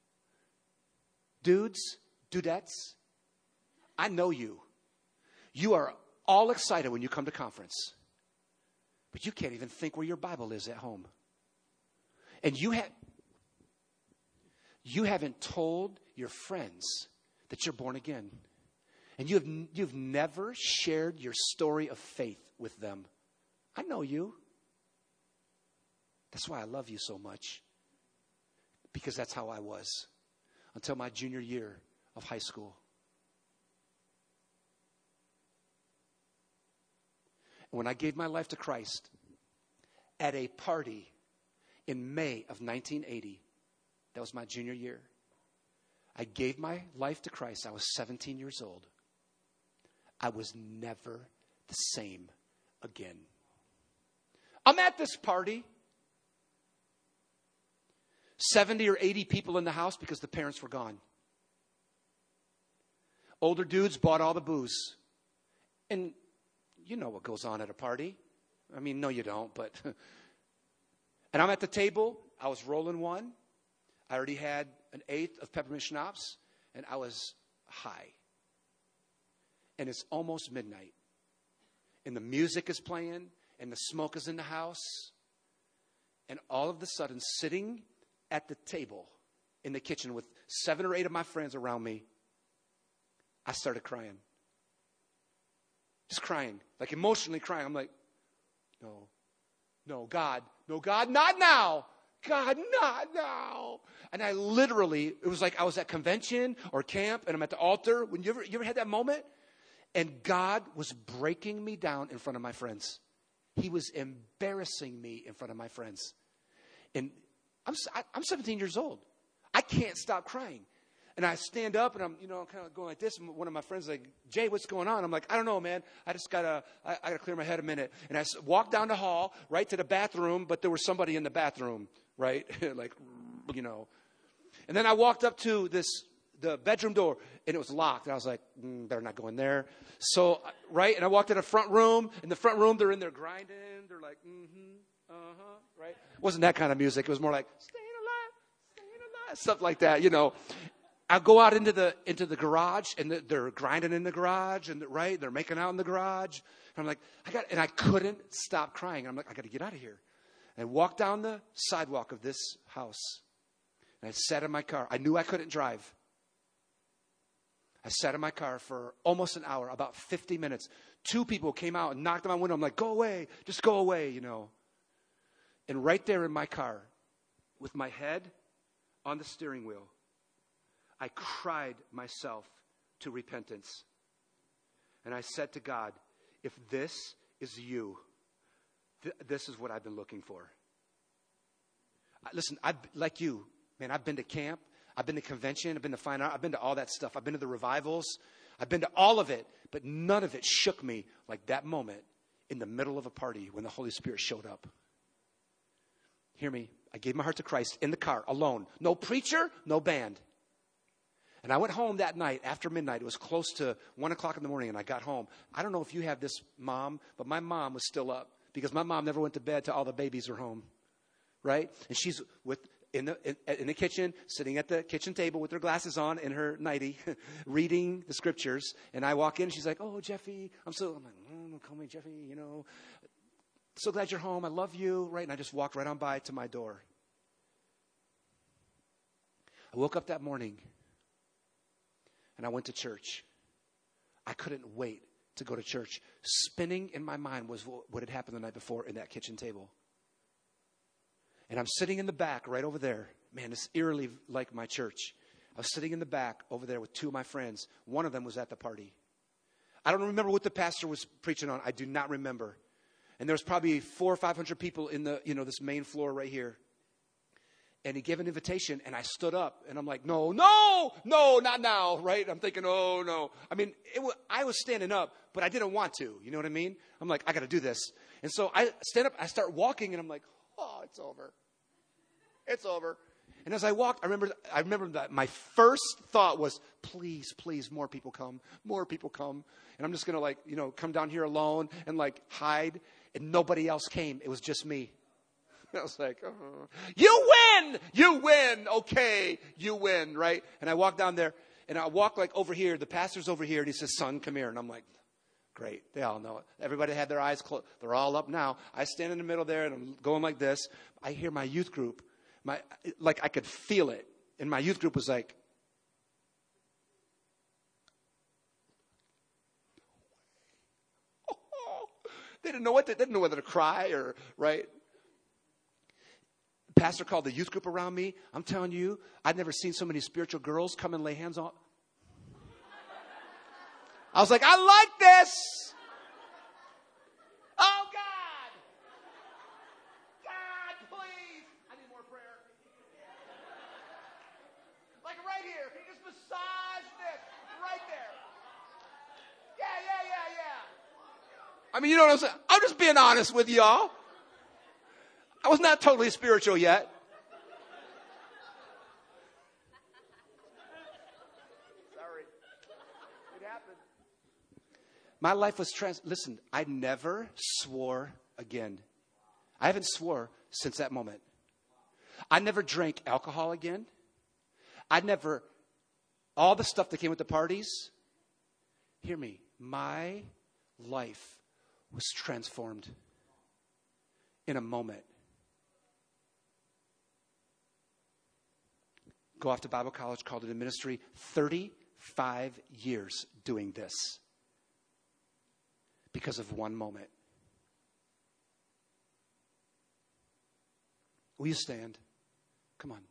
Dudes, dudettes, I know you. You are all excited when you come to conference. But you can't even think where your Bible is at home. And you have you haven't told your friends that you're born again. And you have you've never shared your story of faith with them. I know you. That's why I love you so much. Because that's how I was until my junior year of high school. And when I gave my life to Christ at a party in May of nineteen eighty, that was my junior year. I gave my life to Christ. I was seventeen years old. I was never the same again. I'm at this party. seventy or eighty people in the house because the parents were gone. Older dudes bought all the booze. And you know what goes on at a party. I mean, no, you don't, but. And I'm at the table. I was rolling one. I already had an eighth of peppermint schnapps, and I was high. And it's almost midnight. And the music is playing, and the smoke is in the house. And all of a sudden, sitting at the table in the kitchen with seven or eight of my friends around me, I started crying. Just crying, like emotionally crying. I'm like, no, no, God, no, God, not now. God, not now. And I literally, it was like I was at convention or camp and I'm at the altar. When you ever, you ever had that moment? And God was breaking me down in front of my friends. He was embarrassing me in front of my friends. And I'm, I'm seventeen years old. I can't stop crying. And I stand up and I'm, you know, kind of going like this. And one of my friends is like, Jay, what's going on? I'm like, I don't know, man. I just got to, I, I got to clear my head a minute. And I walked down the hall, right to the bathroom, but there was somebody in the bathroom, right? Like, you know. And then I walked up to this, the bedroom door, and it was locked. And I was like, mm, better not go in there. So, right? And I walked to the front room. In the front room, they're in there grinding. They're like, mm-hmm, uh-huh, right? It wasn't that kind of music. It was more like, staying alive, staying alive, stuff like that, you know. I go out into the into the garage, and the, they're grinding in the garage, and the, right, they're making out in the garage. And I'm like, I got, and I couldn't stop crying. And I'm like, I got to get out of here. And I walked down the sidewalk of this house, and I sat in my car. I knew I couldn't drive. I sat in my car for almost an hour, about fifty minutes. Two people came out and knocked on my window. I'm like, go away, just go away, you know. And right there in my car, with my head on the steering wheel, I cried myself to repentance. And I said to God, if this is you, th- this is what I've been looking for. Listen, I've, like you, man, I've been to camp. I've been to convention. I've been to fine art. I've been to all that stuff. I've been to the revivals. I've been to all of it. But none of it shook me like that moment in the middle of a party when the Holy Spirit showed up. Hear me. I gave my heart to Christ in the car, alone. No preacher, no band. And I went home that night after midnight. It was close to one o'clock in the morning, and I got home. I don't know if you have this, Mom, but my mom was still up because my mom never went to bed till all the babies were home, right? And she's with in the in, in the kitchen, sitting at the kitchen table with her glasses on in her nightie, reading the scriptures. And I walk in, and she's like, "Oh, Jeffy, I'm so." I'm like, oh, "Call me Jeffy, you know. So glad you're home. I love you." Right? And I just walked right on by to my door. I woke up that morning. And I went to church. I couldn't wait to go to church. Spinning in my mind was what had happened the night before in that kitchen table. And I'm sitting in the back right over there. Man, it's eerily like my church. I was sitting in the back over there with two of my friends. One of them was at the party. I don't remember what the pastor was preaching on. I do not remember. And there was probably four or five hundred people in the, you know, this main floor right here. And he gave an invitation, and I stood up, and I'm like, no, no, no, not now, right? I'm thinking, oh, no. I mean, it w- I was standing up, but I didn't want to. You know what I mean? I'm like, I got to do this. And so I stand up, I start walking, and I'm like, oh, it's over. It's over. And as I walked, I remember, I remember that my first thought was, please, please, more people come, more people come. And I'm just going to, like, you know, come down here alone and, like, hide. And nobody else came. It was just me. I was like, oh. You win, you win, okay, you win, right? And I walk down there, and I walk like over here. The pastor's over here, and he says, son, come here. And I'm like, great, they all know it. Everybody had their eyes closed. They're all up now. I stand in the middle there, and I'm going like this. I hear my youth group, my like I could feel it. And my youth group was like, oh. They didn't know what to, they didn't know whether to cry or, right? Pastor called the youth group around me. I'm telling you, I'd never seen so many spiritual girls come and lay hands on. I was like, I like this. Oh, God. God, please. I need more prayer. Like right here. He just massaged this. Right there. Yeah, yeah, yeah, yeah. I mean, you know what I'm saying? I'm just being honest with y'all. I was not totally spiritual yet. Sorry. It happened. My life was trans. Listen, I never swore again. I haven't swore since that moment. I never drank alcohol again. I never, all the stuff that came with the parties. Hear me. My life was transformed in a moment. Go off to Bible college, called it a ministry. thirty-five years doing this because of one moment. Will you stand? Come on.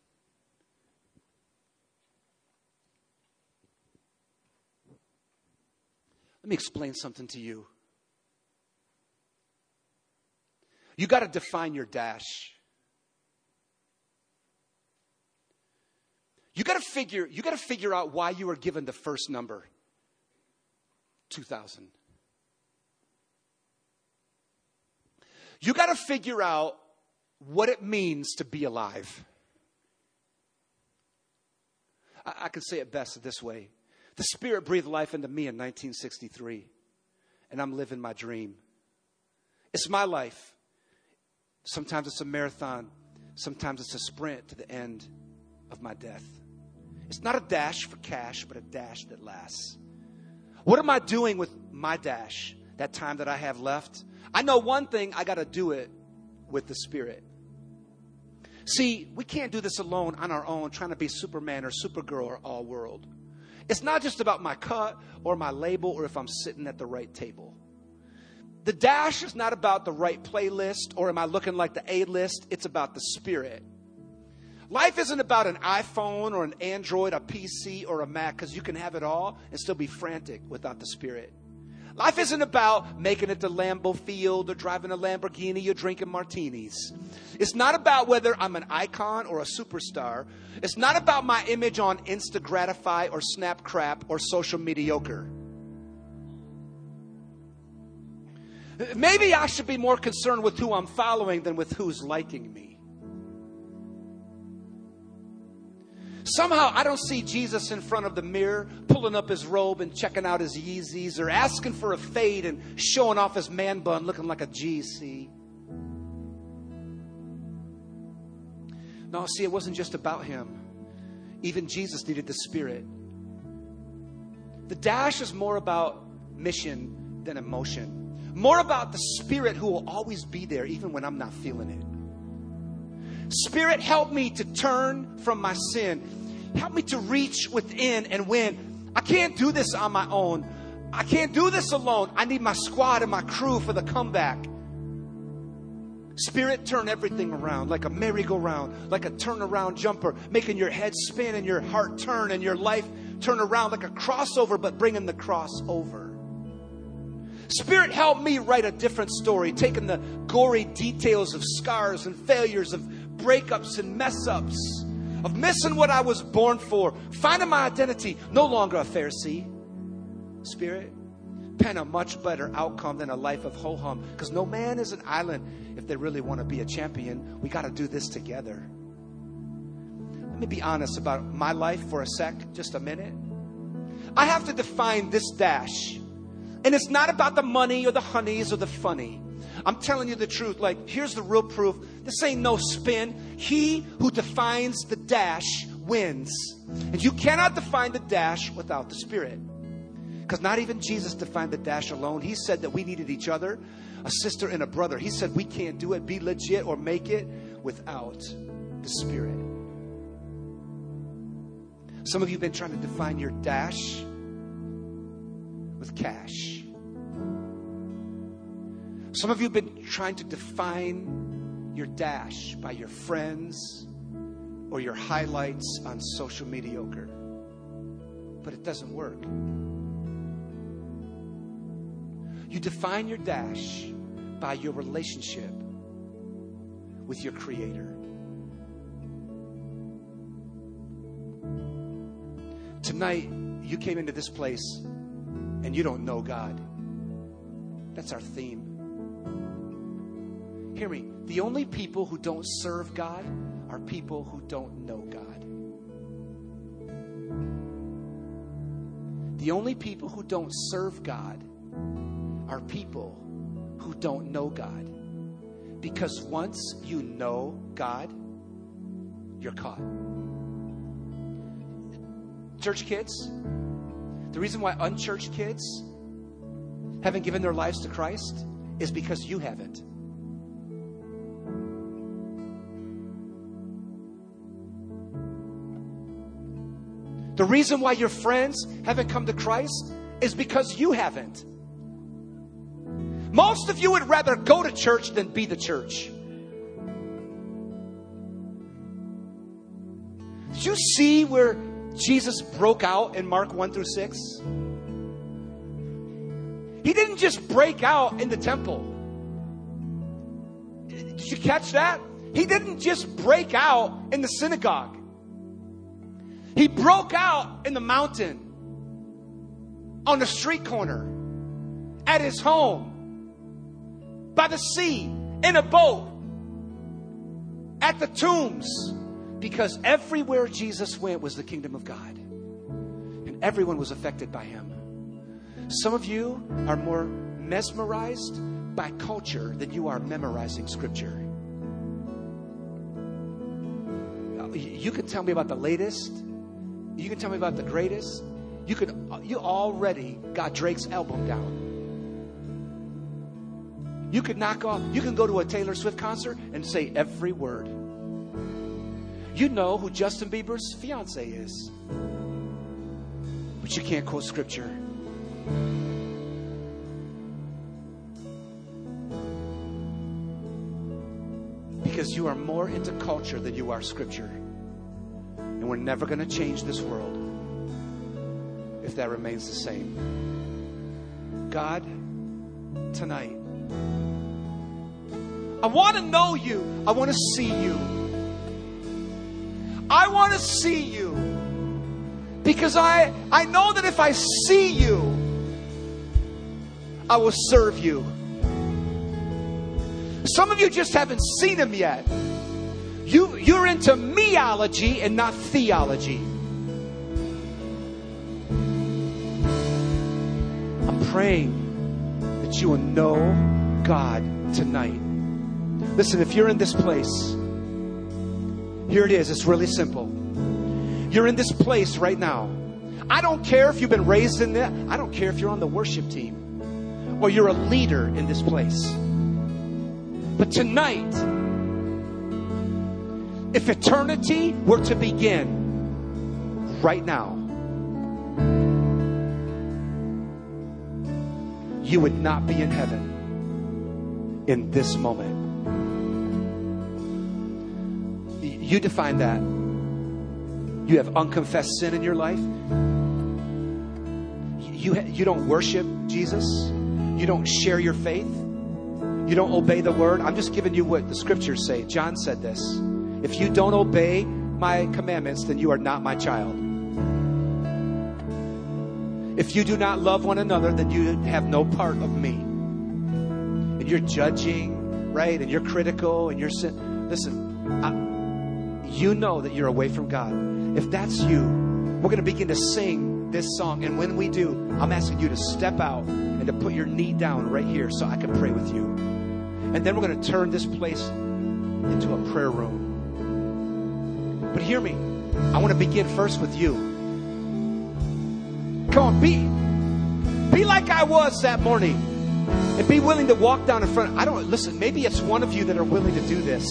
Let me explain something to you. You got to define your dash. You got to figure, you got to figure out why you were given the first number, two thousand. You got to figure out what it means to be alive. I, I can say it best this way. The Spirit breathed life into me in nineteen sixty-three, and I'm living my dream. It's my life. Sometimes it's a marathon. Sometimes it's a sprint to the end of my death. It's not a dash for cash, but a dash that lasts. What am I doing with my dash, that time that I have left? I know one thing, I got to do it with the Spirit. See, we can't do this alone on our own, trying to be Superman or Supergirl or all world. It's not just about my cut or my label or if I'm sitting at the right table. The dash is not about the right playlist or am I looking like the A-list. It's about the Spirit. Life isn't about an iPhone or an Android, a P C or a Mac, because you can have it all and still be frantic without the Spirit. Life isn't about making it to Lambeau Field or driving a Lamborghini or drinking martinis. It's not about whether I'm an icon or a superstar. It's not about my image on Instagratify or Snap Crap or Social Mediocre. Maybe I should be more concerned with who I'm following than with who's liking me. Somehow I don't see Jesus in front of the mirror, pulling up his robe and checking out his Yeezys, or asking for a fade and showing off his man bun looking like a G C. No, see, it wasn't just about him. Even Jesus needed the Spirit. The dash is more about mission than emotion. More about the Spirit who will always be there even when I'm not feeling it. Spirit, help me to turn from my sin. Help me to reach within and win. I can't do this on my own. I can't do this alone. I need my squad and my crew for the comeback. Spirit, turn everything around like a merry-go-round, like a turnaround jumper, making your head spin and your heart turn and your life turn around like a crossover, but bringing the cross over. Spirit, help me write a different story, taking the gory details of scars and failures, of breakups and mess-ups, of missing what I was born for, finding my identity, no longer a Pharisee. Spirit, pen a much better outcome than a life of ho-hum, because no man is an island. If they really want to be a champion, we got to do this together. Let me be honest about my life for a sec, just a minute. I have to define this dash. And it's not about the money or the honeys or the funny. I'm telling you the truth. Like, here's the real proof. This ain't no spin. He who defines the dash wins. And you cannot define the dash without the Spirit. Because not even Jesus defined the dash alone. He said that we needed each other, a sister and a brother. He said we can't do it, be legit, or make it without the Spirit. Some of you have been trying to define your dash with cash. Some of you have been trying to define your dash by your friends or your highlights on Social Mediocre. But it doesn't work. You define your dash by your relationship with your Creator. Tonight, you came into this place and you don't know God. That's our theme. Hear me. The only people who don't serve God are people who don't know God. The only people who don't serve God are people who don't know God. Because once you know God, you're caught. Church kids, the reason why unchurched kids haven't given their lives to Christ is because you haven't. The reason why your friends haven't come to Christ is because you haven't. Most of you would rather go to church than be the church. Did you see where Jesus broke out in Mark one through six? He didn't just break out in the temple. Did you catch that? He didn't just break out in the synagogue. He broke out in the mountain, on the street corner, at his home, by the sea, in a boat, at the tombs, because everywhere Jesus went was the kingdom of God, and everyone was affected by him. Some of you are more mesmerized by culture than you are memorizing Scripture. You can tell me about the latest. You can tell me about the greatest. You could, you already got Drake's album down. You could knock off, you can go to a Taylor Swift concert and say every word. You know who Justin Bieber's fiance is. But you can't quote Scripture. Because you are more into culture than you are Scripture. And we're never going to change this world if that remains the same. God, tonight, I want to know you. I want to see you. I want to see you. Because I, I know that if I see you, I will serve you. Some of you just haven't seen him yet. You, you're into meology and not theology. I'm praying that you will know God tonight. Listen, if you're in this place, here it is. It's really simple. You're in this place right now. I don't care if you've been raised in that. I don't care if you're on the worship team or you're a leader in this place. But tonight, if eternity were to begin right now, you would not be in heaven in this moment. You define that. You have unconfessed sin in your life. You, you don't worship Jesus. You don't share your faith. You don't obey the word. I'm just giving you what the scriptures say. John said this. If you don't obey my commandments, then you are not my child. If you do not love one another, then you have no part of me. And you're judging, right? And you're critical and you're sin. Listen, I, you know that you're away from God. If that's you, we're going to begin to sing this song. And when we do, I'm asking you to step out and to put your knee down right here so I can pray with you. And then we're going to turn this place into a prayer room. But hear me. I want to begin first with you. Come on, be, be like I was that morning. And be willing to walk down in front. I don't, listen, maybe it's one of you that are willing to do this.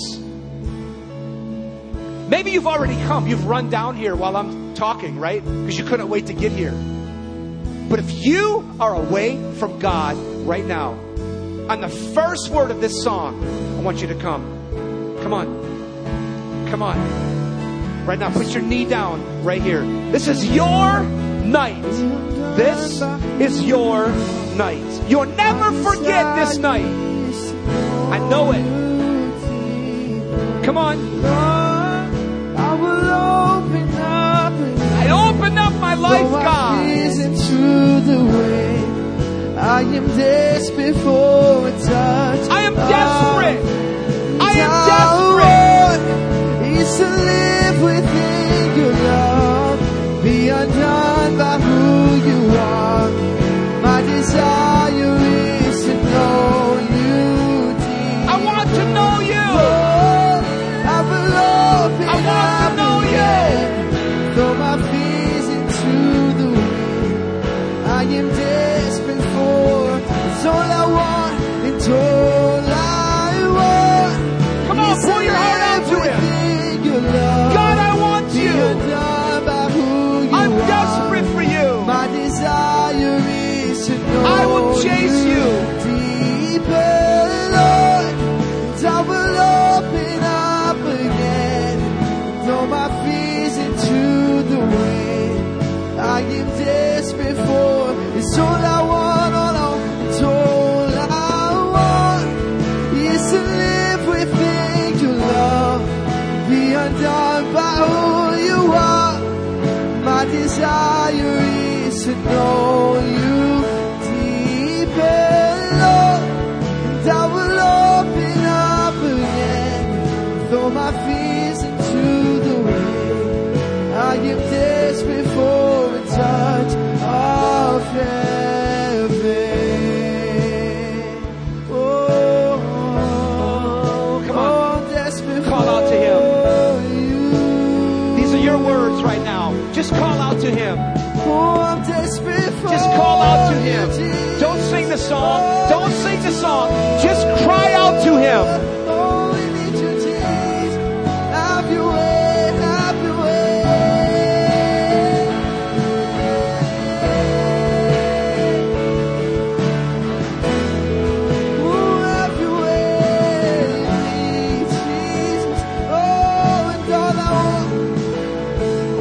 Maybe you've already come. You've run down here while I'm talking, right? Because you couldn't wait to get here. But if you are away from God right now, on the first word of this song, I want you to come. Come on. Come on. Right now, put your knee down right here. This is your night. This is your night. You'll never forget this night. I know it. Come on. I will open up. I open up my life, God. Into the way. I am desperate for a touch. I am desperate. I am desperate. Is to live within your love, be undone by who you are. My desire is to know you deep. I want to know you. Lord, I will open I want to know you. Throw my fears into the wind. I am desperate for. It's all I want. It's all I want. Come on, pour your heart out to Him. God, I want you. I'm desperate for you. My desire is to know I will chase you. Deeper, Lord, and I will open up again. Throw my fears into the wind. I am desperate for. It's all I want, all I want. It's all I want is to live within your love. Be undone by who you are. My desire is to know you deeper, Lord. And I will open up again. Throw my fears into the wind. I am desperate for a touch of heaven. Oh, Come on. I'm desperate Call for out to Him. you. These are your words right now. Just call out to Him. Oh, I'm desperate for Just call out to Him. you, Jesus. Don't sing the song. Don't sing the song. Just cry out to Him. Oh, we need you, Jesus. Have your way, have your way. Oh, have your way, Jesus. Oh, and all I want,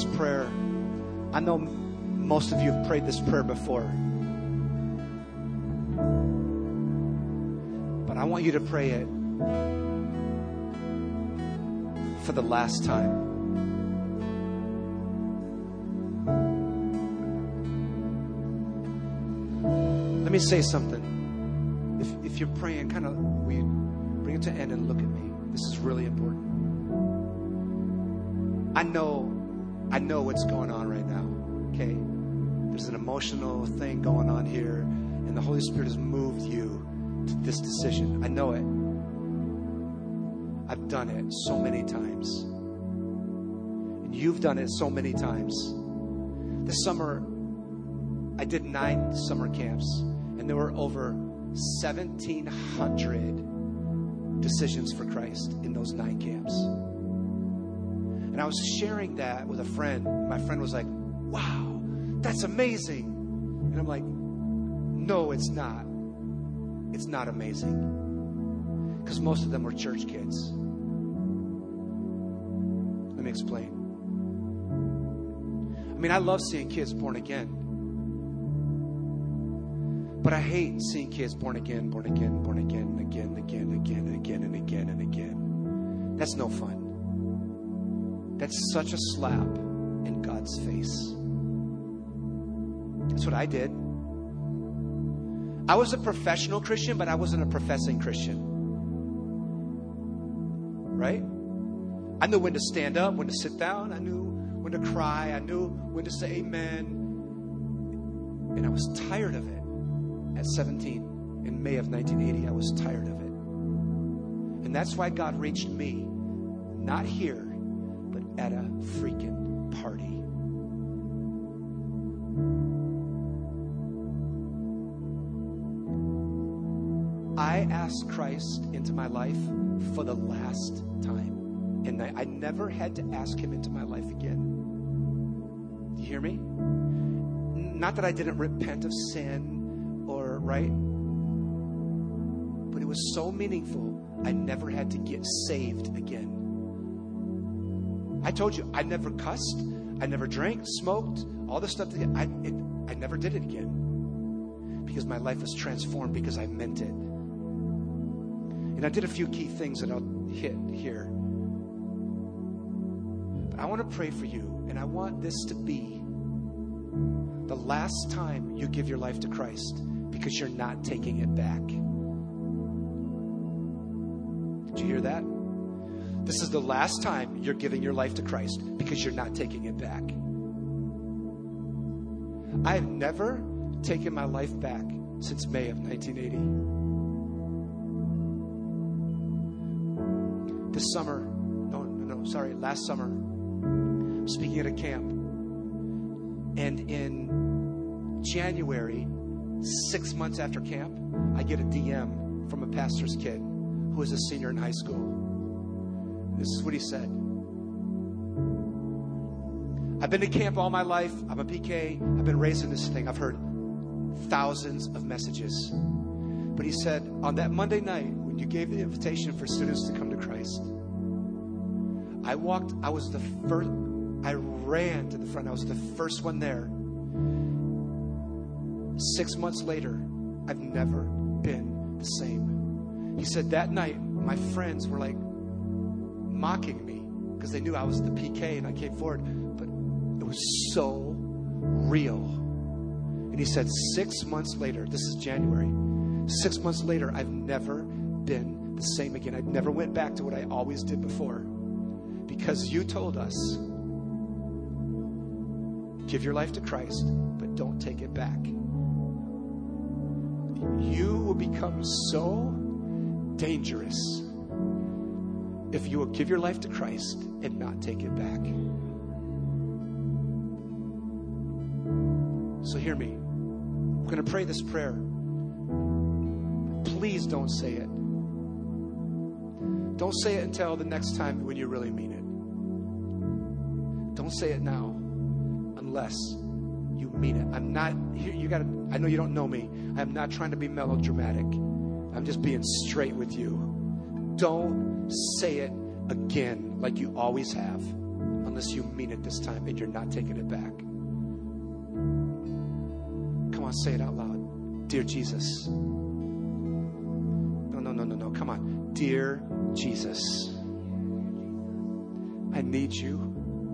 this prayer. I know most of you have prayed this prayer before. But I want you to pray it for the last time. Let me say something. If, if you're praying, kind of, we bring it to end and look at me. This is really important. I know, I know what's going on right now, okay? There's an emotional thing going on here, and the Holy Spirit has moved you to this decision. I know it. I've done it so many times. And you've done it so many times. This summer, I did nine summer camps, and there were over seventeen hundred decisions for Christ in those nine camps. And I was sharing that with a friend. My friend was like, wow, that's amazing. And I'm like, no, it's not. It's not amazing. Because most of them were church kids. Let me explain. I mean, I love seeing kids born again. But I hate seeing kids born again, born again, born again, again, again, again, and again, and again, and again. That's no fun. That's such a slap in God's face. That's what I did. I was a professional Christian, but I wasn't a professing Christian. Right? I knew when to stand up, when to sit down. I knew when to cry. I knew when to say amen. And I was tired of it. At seventeen, in May of nineteen eighty, I was tired of it. And that's why God reached me, not here, but at a freaking party. I asked Christ into my life for the last time. And I, I never had to ask him into my life again. Do you hear me? Not that I didn't repent of sin, or right? But it was so meaningful, I never had to get saved again. I told you, I never cussed, I never drank, smoked, all the stuff that I, it, I never did it again. Because my life was transformed because I meant it. And I did a few key things that I'll hit here. But I want to pray for you, and I want this to be the last time you give your life to Christ, because you're not taking it back. Did you hear that? This is the last time you're giving your life to Christ, because you're not taking it back. I've never taken my life back since May of nineteen eighty. This summer, no, no, no, sorry, last summer, I'm speaking at a camp. And in January, six months after camp, I get a D M from a pastor's kid who was a senior in high school. This is what he said. I've been to camp all my life. I'm a P K. I've been raised in this thing. I've heard thousands of messages. But he said, on that Monday night, when you gave the invitation for students to come to Christ, I walked, I was the first, I ran to the front. I was the first one there. Six months later, I've never been the same. He said that night, my friends were like mocking me because they knew I was the P K and I came forward, but it was so real. And he said, six months later, this is January, six months later, I've never been the same again. I never went back to what I always did before, because you told us, give your life to Christ, but don't take it back. You will become so dangerous if you will give your life to Christ and not take it back. So hear me. We're going to pray this prayer. Please don't say it. Don't say it until the next time when you really mean it. Don't say it now unless you mean it. I'm not here. You gotta, I know you don't know me. I'm not trying to be melodramatic. I'm just being straight with you. Don't say it again like you always have unless you mean it this time and you're not taking it back. Come on, say it out loud. Dear Jesus. No, no, no, no, no. Come on. Dear Jesus, I need you.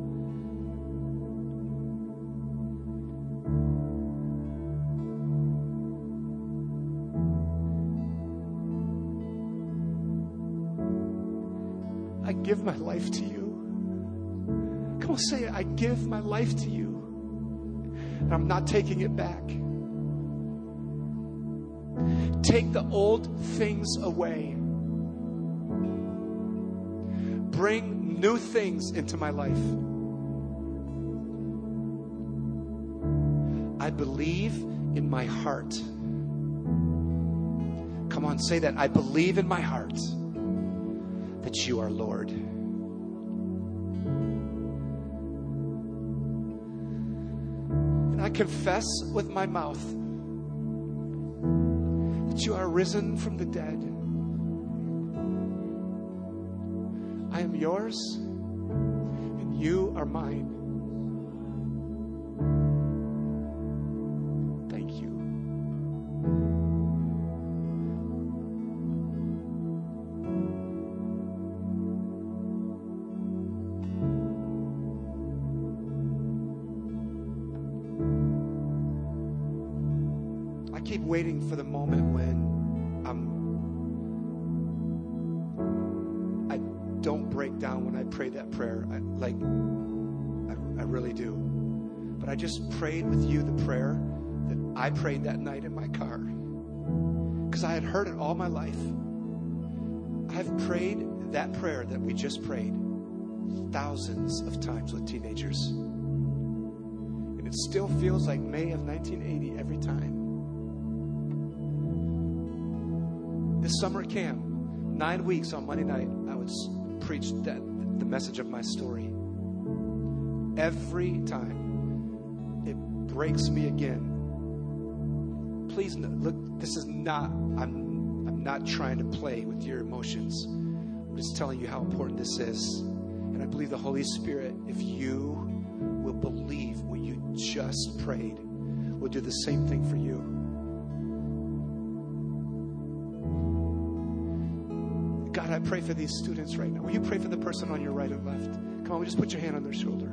I give my life to you. Come on, say it. I give my life to you. And I'm not taking it back. Take the old things away. Bring new things into my life. I believe in my heart. Come on, say that. I believe in my heart that you are Lord. And I confess with my mouth that you are risen from the dead. I am yours and you are mine. Thank you. I keep waiting for the moment when I'm don't break down when I pray that prayer. I, like, I, I really do. But I just prayed with you the prayer that I prayed that night in my car. Because I had heard it all my life. I've prayed that prayer that we just prayed thousands of times with teenagers. And it still feels like May of nineteen eighty every time. This summer camp, nine weeks on Monday night, I would preach that the message of my story. Every time it breaks me again. Please look, this is not, I'm I'm not trying to play with your emotions. I'm just telling you how important this is. And I believe the Holy Spirit, if you will believe what you just prayed, will do the same thing for you. God, I pray for these students right now. Will you pray for the person on your right and left? Come on, we just put your hand on their shoulder.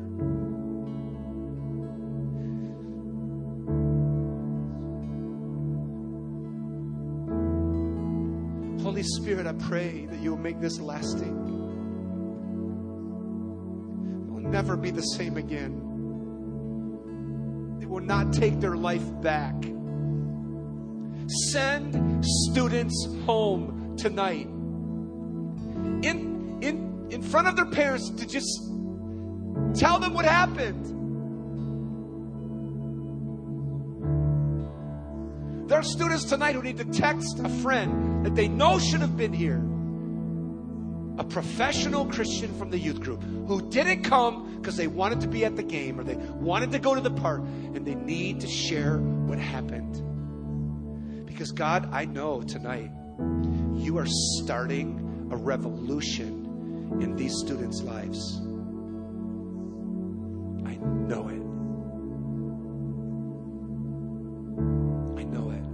Holy Spirit, I pray that you will make this lasting. It will never be the same again. They will not take their life back. Send students home tonight. In, in, in front of their parents to just tell them what happened. There are students tonight who need to text a friend that they know should have been here. A professional Christian from the youth group who didn't come because they wanted to be at the game or they wanted to go to the park, and they need to share what happened. Because God, I know tonight you are starting a revolution in these students' lives. I know it. I know it.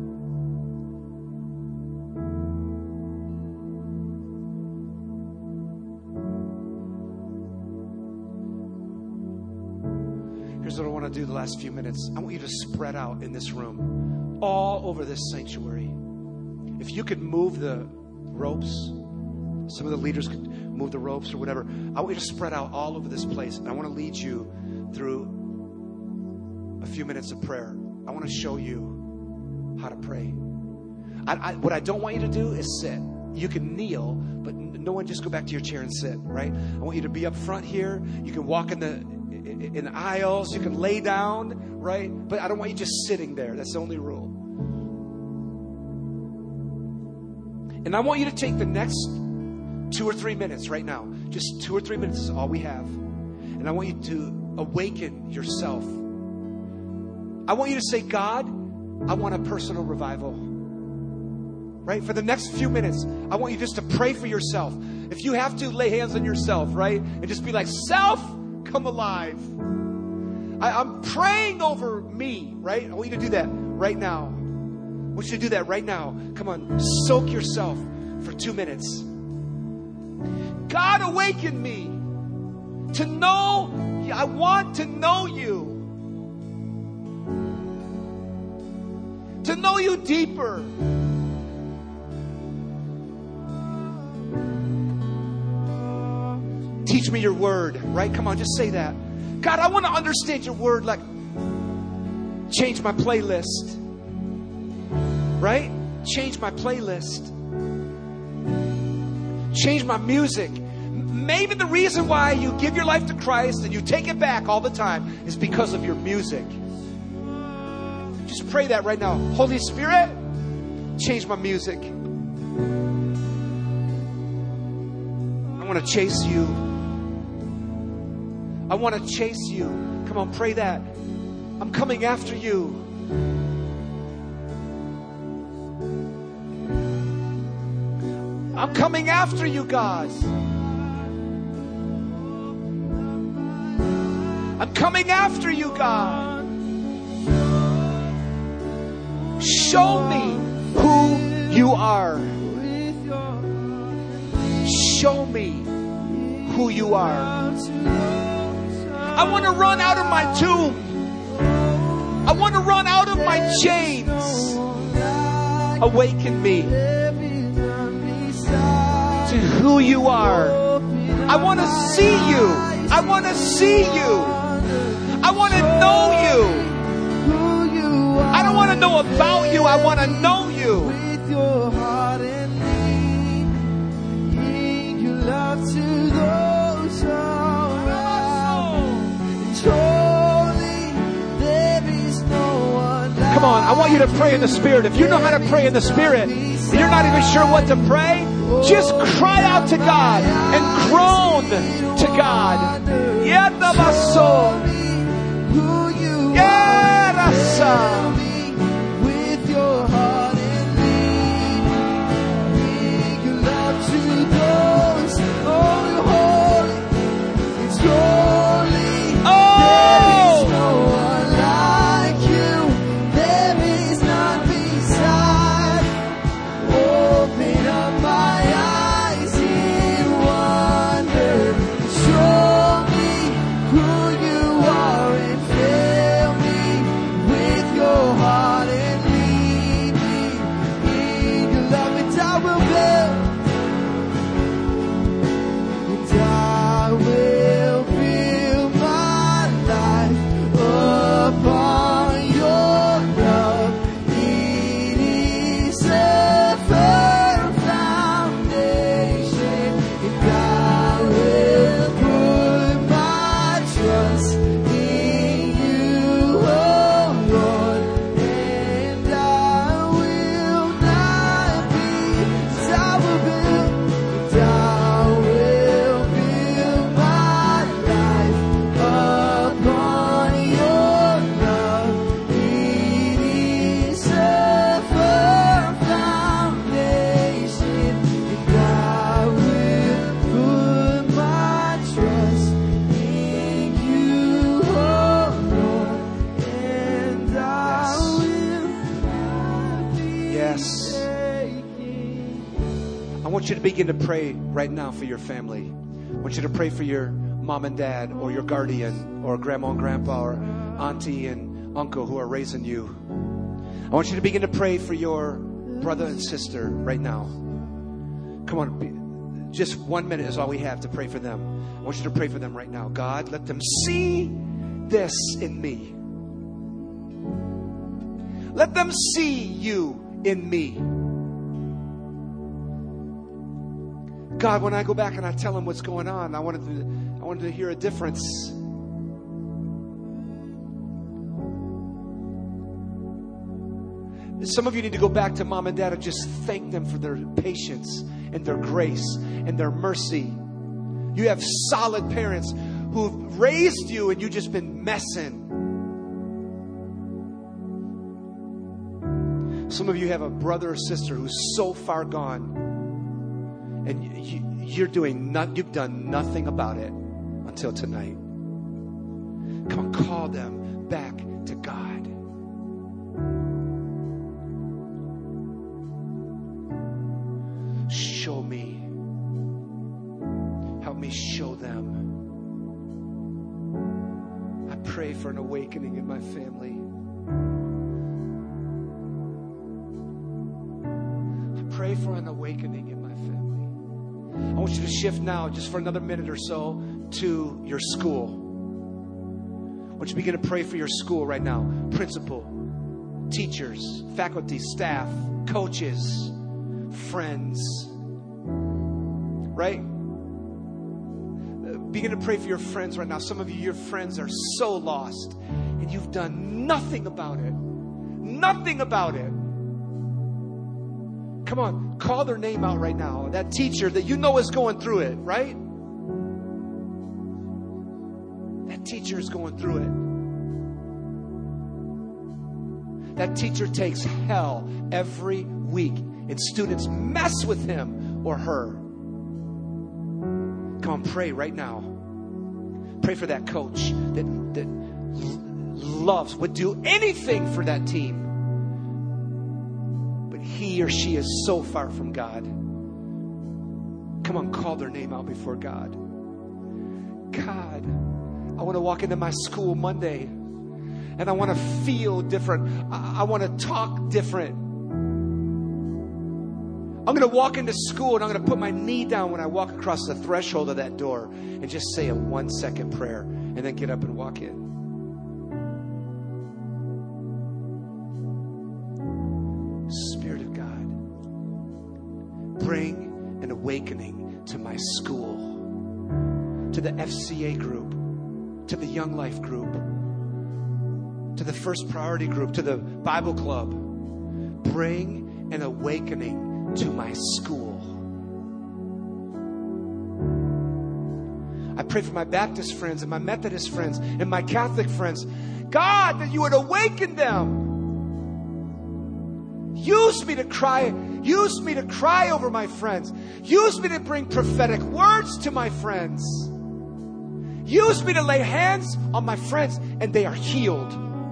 Here's what I want to do the last few minutes. I want you to spread out in this room, all over this sanctuary. If you could move the ropes, some of the leaders could move the ropes or whatever. I want you to spread out all over this place. And I want to lead you through a few minutes of prayer. I want to show you how to pray. I, I, what I don't want you to do is sit. You can kneel, but no one just go back to your chair and sit, right? I want you to be up front here. You can walk in the in the aisles. You can lay down, right? But I don't want you just sitting there. That's the only rule. And I want you to take the next two or three minutes right now. Just two or three minutes is all we have. And I want you to awaken yourself. I want you to say, God, I want a personal revival. Right? For the next few minutes, I want you just to pray for yourself. If you have to, lay hands on yourself, right? And just be like, self, come alive. I, I'm praying over me, right? I want you to do that right now. I want you to do that right now. Come on, soak yourself for two minutes. God, awaken me to know. I want to know you. To know you deeper. Teach me your word, right? Come on, just say that. God, I want to understand your word. Like, change my playlist. Right? Change my playlist. Change my music. Maybe the reason why you give your life to Christ and you take it back all the time is because of your music. Just pray that right now. Holy Spirit, change my music. I want to chase you. I want to chase you. Come on, pray that. I'm coming after you. I'm coming after you, God. I'm coming after you, God. Show me who you are. Show me who you are. I want to run out of my tomb. I want to run out of my chains. Awaken me to who you are. I want to see you. I want to see you. I want to know you. I don't want to know about you. I want to know you. With your heart and lead your love to those around. Surely there is no one like. Come on, I want you to pray in the Spirit. If you know how to pray in the Spirit, and you're not even sure what to pray, just cry out to God and groan to God. Yes. With your heart and lead your love to those. Oh, you're holy. It's holy. Oh. There is no one like you. There is none beside. Open up my eyes in wonder. Show me who you are and fill me with your heart and lead me in your love, and I will build, and I will build my life upon your love. It is a firm foundation, and I will put my trust in you, oh Lord, and I will not be. I will build, and I will build my life upon your love. It is a firm foundation, and I will put my trust in you, oh Lord, and I will not be Yes. shaken. I want you to begin to pray right now for your family. I want you to pray for your mom and dad, or your guardian, or grandma and grandpa, or auntie and uncle who are raising you. I want you to begin to pray for your brother and sister right now. Come on, be- just one minute is all we have to pray for them. I want you to pray for them right now. God, let them see this in me. Let them see you in me. God, when I go back and I tell them what's going on, I wanted to, I wanted to hear a difference. Some of you need to go back to mom and dad and just thank them for their patience and their grace and their mercy. You have solid parents who've raised you and you've just been messing. Some of you have a brother or sister who's so far gone, and you, you're doing not, you've done nothing about it until tonight. Come on, call them back to God. Show me. Help me show them. I pray for an awakening in my family. I pray for an awakening in my family. I want you to shift now, just for another minute or so, to your school. I want you to begin to pray for your school right now. Principal, teachers, faculty, staff, coaches, friends. Right? Begin to pray for your friends right now. Some of you, your friends are so lost and you've done nothing about it. Nothing about it. Come on, call their name out right now. That teacher that you know is going through it, right? That teacher is going through it. That teacher takes hell every week and students mess with him or her. Come on, pray right now. Pray for that coach that, that loves, would do anything for that team. But he or she is so far from God. Come on, call their name out before God. God, I want to walk into my school Monday and I want to feel different. I, I want to talk different. I'm going to walk into school and I'm going to put my knee down when I walk across the threshold of that door and just say a one second prayer and then get up and walk in. Spirit of God, bring an awakening to my school, to the F C A group, to the Young Life group, to the First Priority group, to the Bible club. Bring an awakening to my school. I pray for my Baptist friends and my Methodist friends and my Catholic friends. God, that you would awaken them. Use me to cry. Use me to cry over my friends. Use me to bring prophetic words to my friends. Use me to lay hands on my friends and they are healed.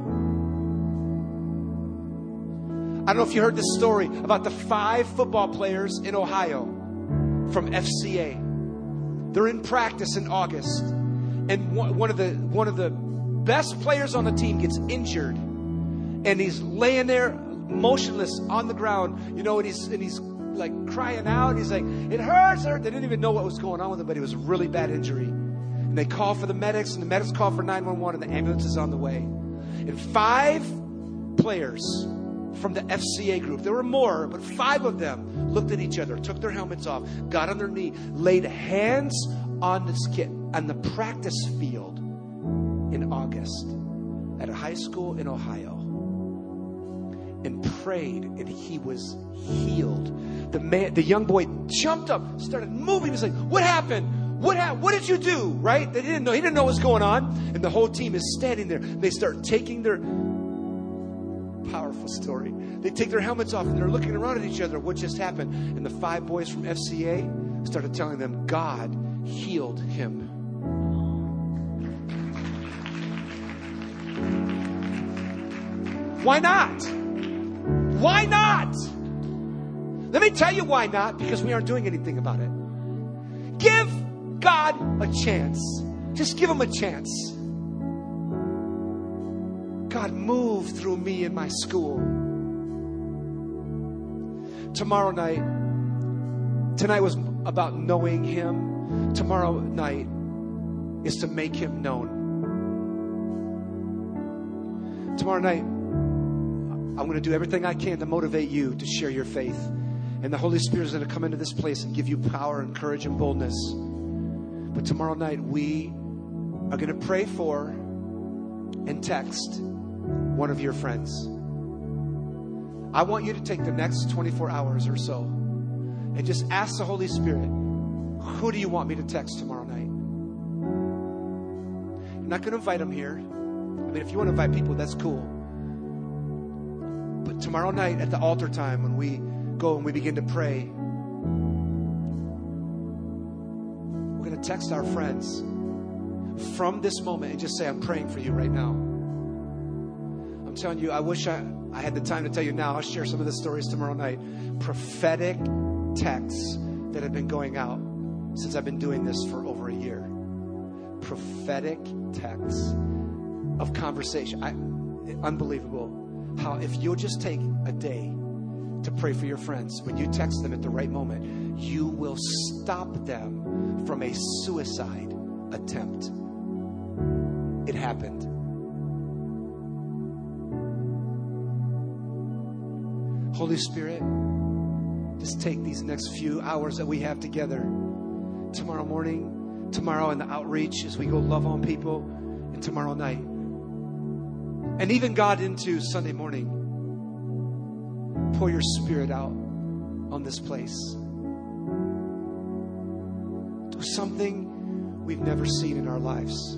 I don't know if you heard the story about the five football players in Ohio from F C A. They're in practice in August, and one of the one of the best players on the team gets injured, and he's laying there motionless on the ground, you know, and he's and he's like crying out. He's like, "It hurts, it hurts." They didn't even know what was going on with him, but it was a really bad injury. And they call for the medics, and the medics call for nine one one, and the ambulance is on the way. And five players from the F C A group, there were more, but five of them looked at each other, took their helmets off, got on their knee, laid hands on this kid on the practice field in August at a high school in Ohio, and prayed, and he was healed. The man, the young boy jumped up, started moving. He's like, "What happened? What happened? What did you do?" Right? They didn't know. He didn't know what was going on. And the whole team is standing there. They start taking their powerful story. They take their helmets off and they're looking around at each other. What just happened? And the five boys from F C A started telling them God healed him. Why not? Why not? Let me tell you why not. Because we aren't doing anything about it. Give God a chance. Just give him a chance. God, move through me in my school. Tomorrow night, tonight was about knowing him. Tomorrow night is to make him known. Tomorrow night, I'm going to do everything I can to motivate you to share your faith. And the Holy Spirit is going to come into this place and give you power and courage and boldness. But tomorrow night, we are going to pray for and text one of your friends. I want you to take the next twenty-four hours or so and just ask the Holy Spirit, who do you want me to text tomorrow night? You're not going to invite them here. I mean, if you want to invite people, that's cool. But tomorrow night at the altar time, when we go and we begin to pray, we're going to text our friends. from this moment and just say, I'm praying for you right now. I'm telling you, I wish I, I had the time to tell you now. I'll share some of the stories tomorrow night. Prophetic texts that have been going out since I've been doing this for over a year. Prophetic texts of conversation. I, unbelievable how if you'll just take a day to pray for your friends, when you text them at the right moment, you will stop them from a suicide attempt. It happened. Holy Spirit, just take these next few hours that we have together. Tomorrow morning, tomorrow in the outreach as we go love on people, and tomorrow night. And even God into Sunday morning. Pour your Spirit out on this place. Do something we've never seen in our lives.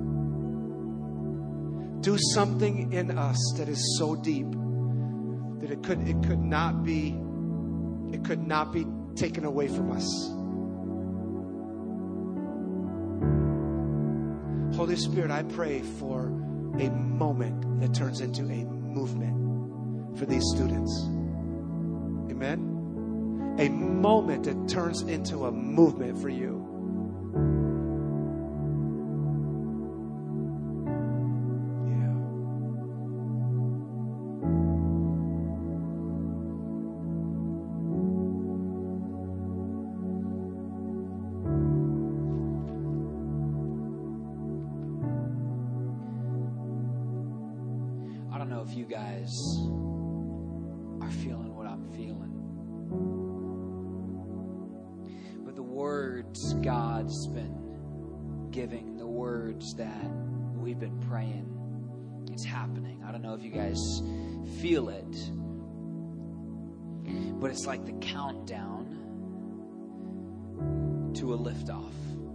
Do something in us that is so deep that it could it could not be it could not be taken away from us. Holy Spirit, I pray for a moment that turns into a movement for these students. Amen? A moment that turns into a movement for you. I don't know if you guys are feeling what I'm feeling. But the words God's been giving, the words that we've been praying, it's happening. I don't know if you guys feel it, but it's like the countdown to a liftoff.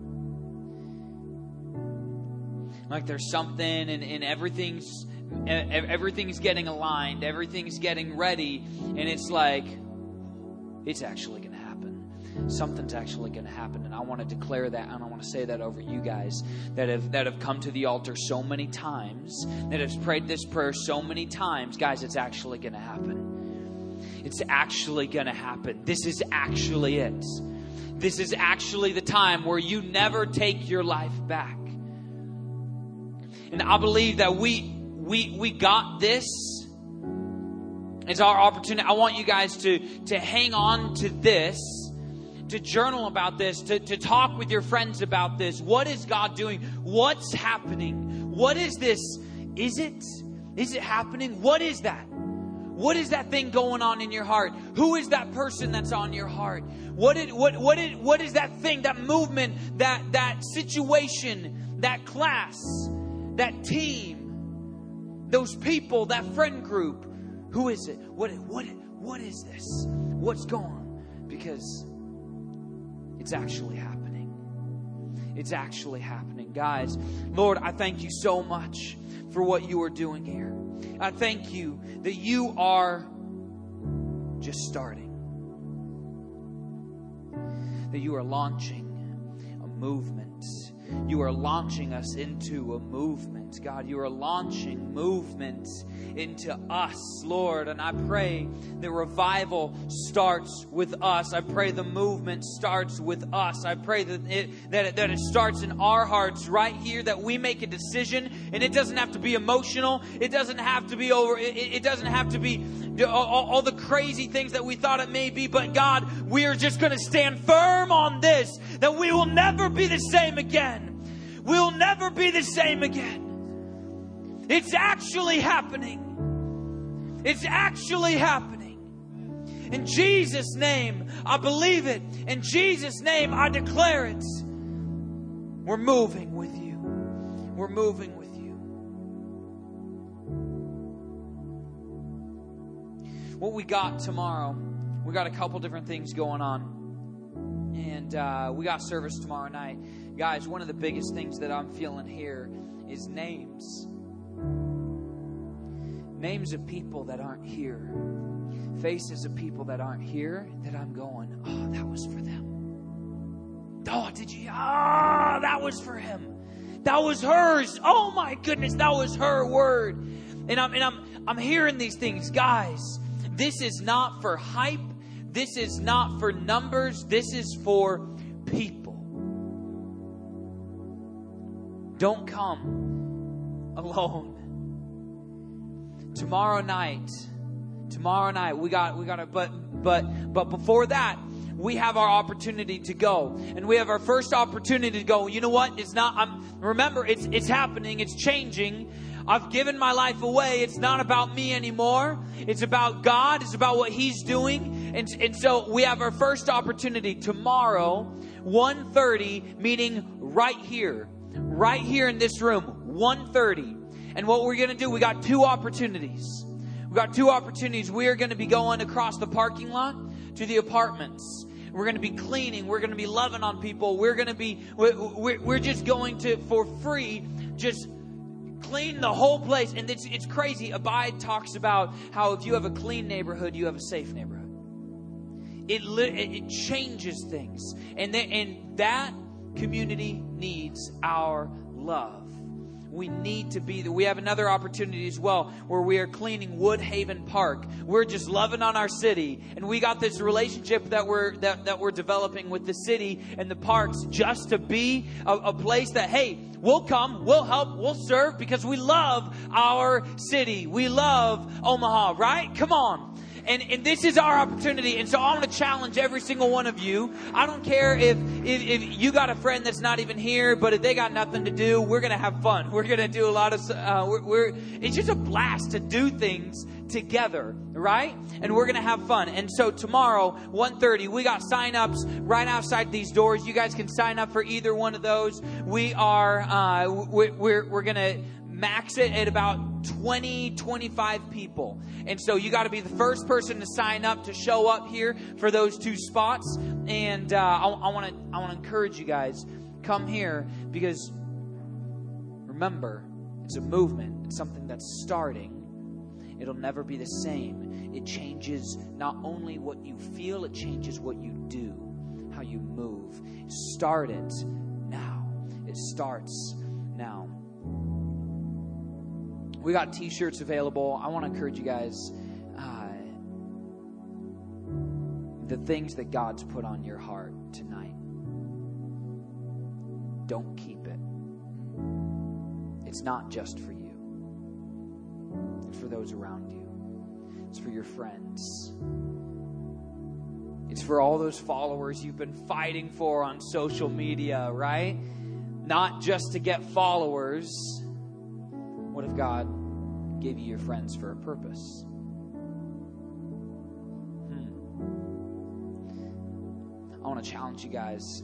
Like there's something and, and everything's everything's getting aligned, everything's getting ready, and it's like it's actually going to happen. Something's actually going to happen, and I want to declare that, and I want to say that over you guys that have that have come to the altar so many times, that have prayed this prayer so many times. Guys, it's actually going to happen. It's actually going to happen. This is actually it. This is actually the time where you never take your life back. And I believe that we we we got this. It's our opportunity. I want you guys to, to hang on to this, to journal about this, to, to talk with your friends about this. What is God doing? What's happening? What is this? Is it? Is it happening? What is that? What is that thing going on in your heart? Who is that person that's on your heart? What did, what, what did, what is that thing, that movement, that, that situation, that class, that team, those people, that friend group? Who is it? What, what, what is this? What's going on? Because it's actually happening. It's actually happening. Guys, Lord, I thank you so much for what you are doing here. I thank you that you are just starting. That you are launching a movement. You are launching us into a movement. God, you are launching movement into us, Lord. And I pray the revival starts with us. I pray the movement starts with us. I pray that it, that it, that it starts in our hearts right here, that we make a decision. And it doesn't have to be emotional. It doesn't have to be over. It, it doesn't have to be all, all the crazy things that we thought it may be. But God, we are just going to stand firm on this, that we will never be the same again. We'll never be the same again. It's actually happening. It's actually happening. In Jesus' name, I believe it. In Jesus' name, I declare it. We're moving with you. We're moving with you. What we got tomorrow, we got a couple different things going on. And uh, we got service tomorrow night. Guys, one of the biggest things that I'm feeling here is names. Names of people that aren't here. Faces of people that aren't here that I'm going, oh, that was for them. Oh, did you? Oh, that was for him. That was hers. Oh my goodness, that was her word. And I'm and I'm I'm hearing these things, guys. This is not for hype. This is not for numbers. This is for people. Don't come alone. Tomorrow night, tomorrow night we got we got to but but but before that, we have our opportunity to go. And we have our first opportunity to go. You know what? It's not I'm remember it's it's happening, it's changing. I've given my life away. It's not about me anymore. It's about God. It's about what He's doing. And, and so we have our first opportunity tomorrow, one thirty, meeting right here. Right here in this room, one thirty. And what we're going to do, we got two opportunities. We got two opportunities. We are going to be going across the parking lot to the apartments. We're going to be cleaning. We're going to be loving on people. We're going to be, we're, we're just going to, for free, just clean the whole place. And it's, it's crazy. Abide talks about how if you have a clean neighborhood, you have a safe neighborhood. It, it changes things. And, the, and that community needs our love. We need to be there. We have another opportunity as well where we are cleaning Woodhaven Park. We're just loving on our city. And we got this relationship that we're that, that we're developing with the city and the parks just to be a, a place that, hey, we'll come, we'll help, we'll serve because we love our city. We love Omaha, right? Come on. And, and this is our opportunity. And so I want to challenge every single one of you. I don't care if, if, if you got a friend that's not even here, but if they got nothing to do, we're going to have fun. We're going to do a lot of, uh, we're, we're, it's just a blast to do things together, right? And we're going to have fun. And so tomorrow, one thirty, we got sign-ups right outside these doors. You guys can sign up for either one of those. We are, uh, we're, we're, we're going to max it at about twenty, twenty-five people. And so you got to be the first person to sign up to show up here for those two spots. And uh, I want to I want to encourage you guys, come here because remember, it's a movement. It's something that's starting. It'll never be the same. It changes not only what you feel, it changes what you do, how you move. Start it now. It starts now. We got t-shirts available. I want to encourage you guys, uh, the things that God's put on your heart tonight, don't keep it. It's not just for you. It's for those around you. It's for your friends. It's for all those followers you've been fighting for on social media, right? Not just to get followers. What if God gave you your friends for a purpose? Hmm. I want to challenge you guys.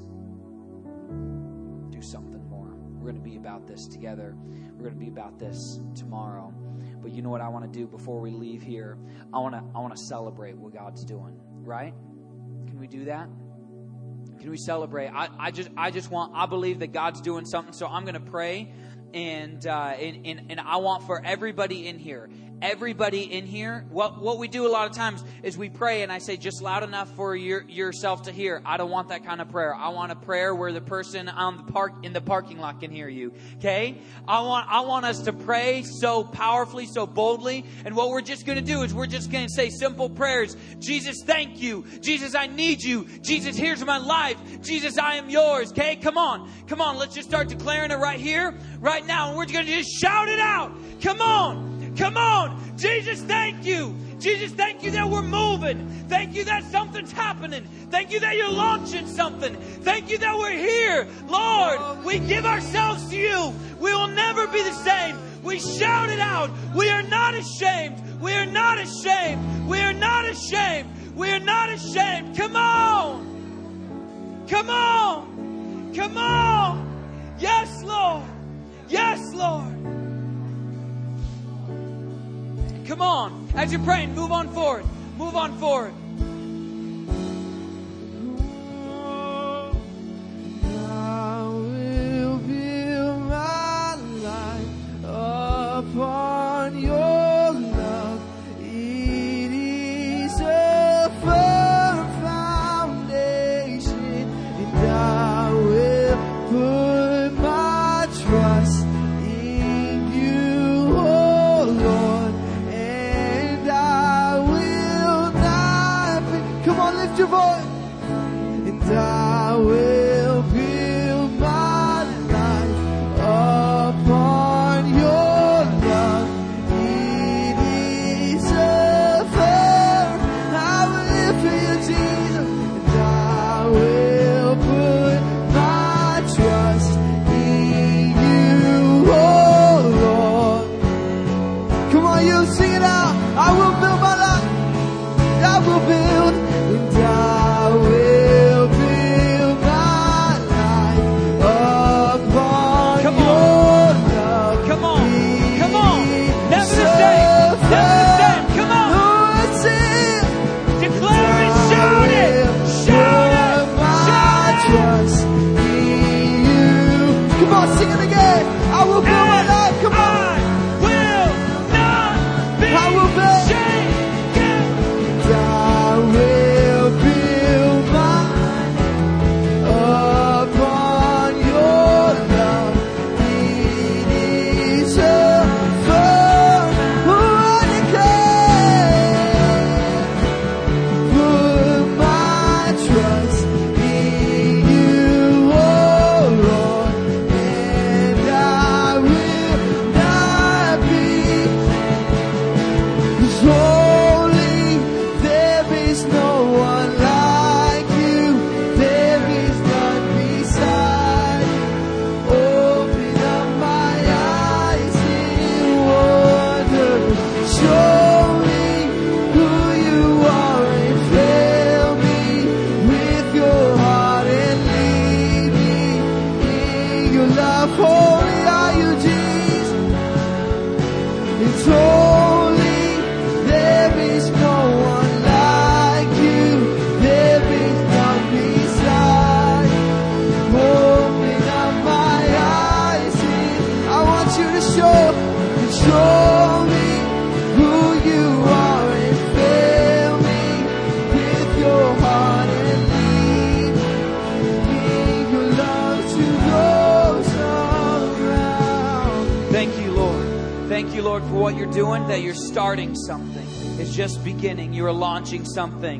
Do something more. We're going to be about this together. We're going to be about this tomorrow. But you know what I want to do before we leave here? I want to I want to celebrate what God's doing, right? Can we do that? Can we celebrate? I, I just I just want I believe that God's doing something, so I'm going to pray. And, uh, and, and, and I want for everybody in here, everybody in here, what, what we do a lot of times is we pray and I say just loud enough for your, yourself to hear. I don't want that kind of prayer. I want a prayer where the person on the park, in the parking lot can hear you. Okay. I want, I want us to pray so powerfully, so boldly. And what we're just going to do is we're just going to say simple prayers. Jesus, thank you. Jesus, I need you. Jesus, here's my life. Jesus, I am yours. Okay. Come on. Come on. Let's just start declaring it right here, right now, and we're going to just shout it out. Come on. Come on. Jesus, thank you. Jesus, thank you that we're moving. Thank you that something's happening. Thank you that you're launching something. Thank you that we're here. Lord, we give ourselves to you. We will never be the same. We shout it out. We are not ashamed. We are not ashamed. We are not ashamed. We are not ashamed. Come on. Come on. Come on. Yes, Lord. Yes, Lord. Come on. As you're praying, move on forward. Move on forward. I will build my life upon your love. It is a firm foundation, and I will put my trust sing it out. I will build my life. I will build, and I will build my life upon Come your on. love. Come on. Come on. Never the same. Never the same. Come on. Lord, sing. Declare it. Shout it. Shout it. Shout it. Trust in you. Come on, sing it again. I will build my life. Come on. I will not be I will build. shaken. I will build mine upon your love. It is a firm declare. Put my trust in you, oh Lord, and I will not be. 'Cause holy, there is no one like you. There is none beside. Open up my eyes in wonder. Show me who you are and fill me with your heart and lead me in your love. Holy are you, Jesus. It's holy, there is no one like you, there is none beside. Open up my eyes and I want you to show, show me who you are and fill me with your heart and lead me in your love to those around. Thank you, Lord. Thank you, Lord, for what you're doing, that you're starting something. It's just beginning. You are launching something.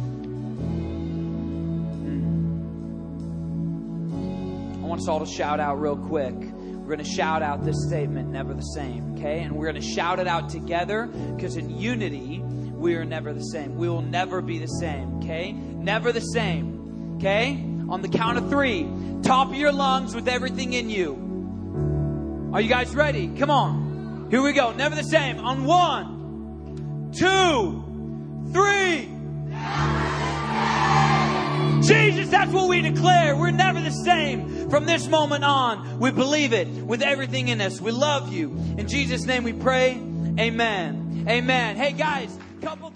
Mm. I want us all to shout out real quick. We're going to shout out this statement, never the same, okay? And we're going to shout it out together because in unity, we are never the same. We will never be the same, okay? Never the same, okay? On the count of three, top of your lungs with everything in you. Are you guys ready? Come on. Here we go. Never the same. On one, two, three. Jesus, that's what we declare. We're never the same from this moment on. We believe it with everything in us. We love you. In Jesus' name we pray. Amen. Amen. Hey guys, couple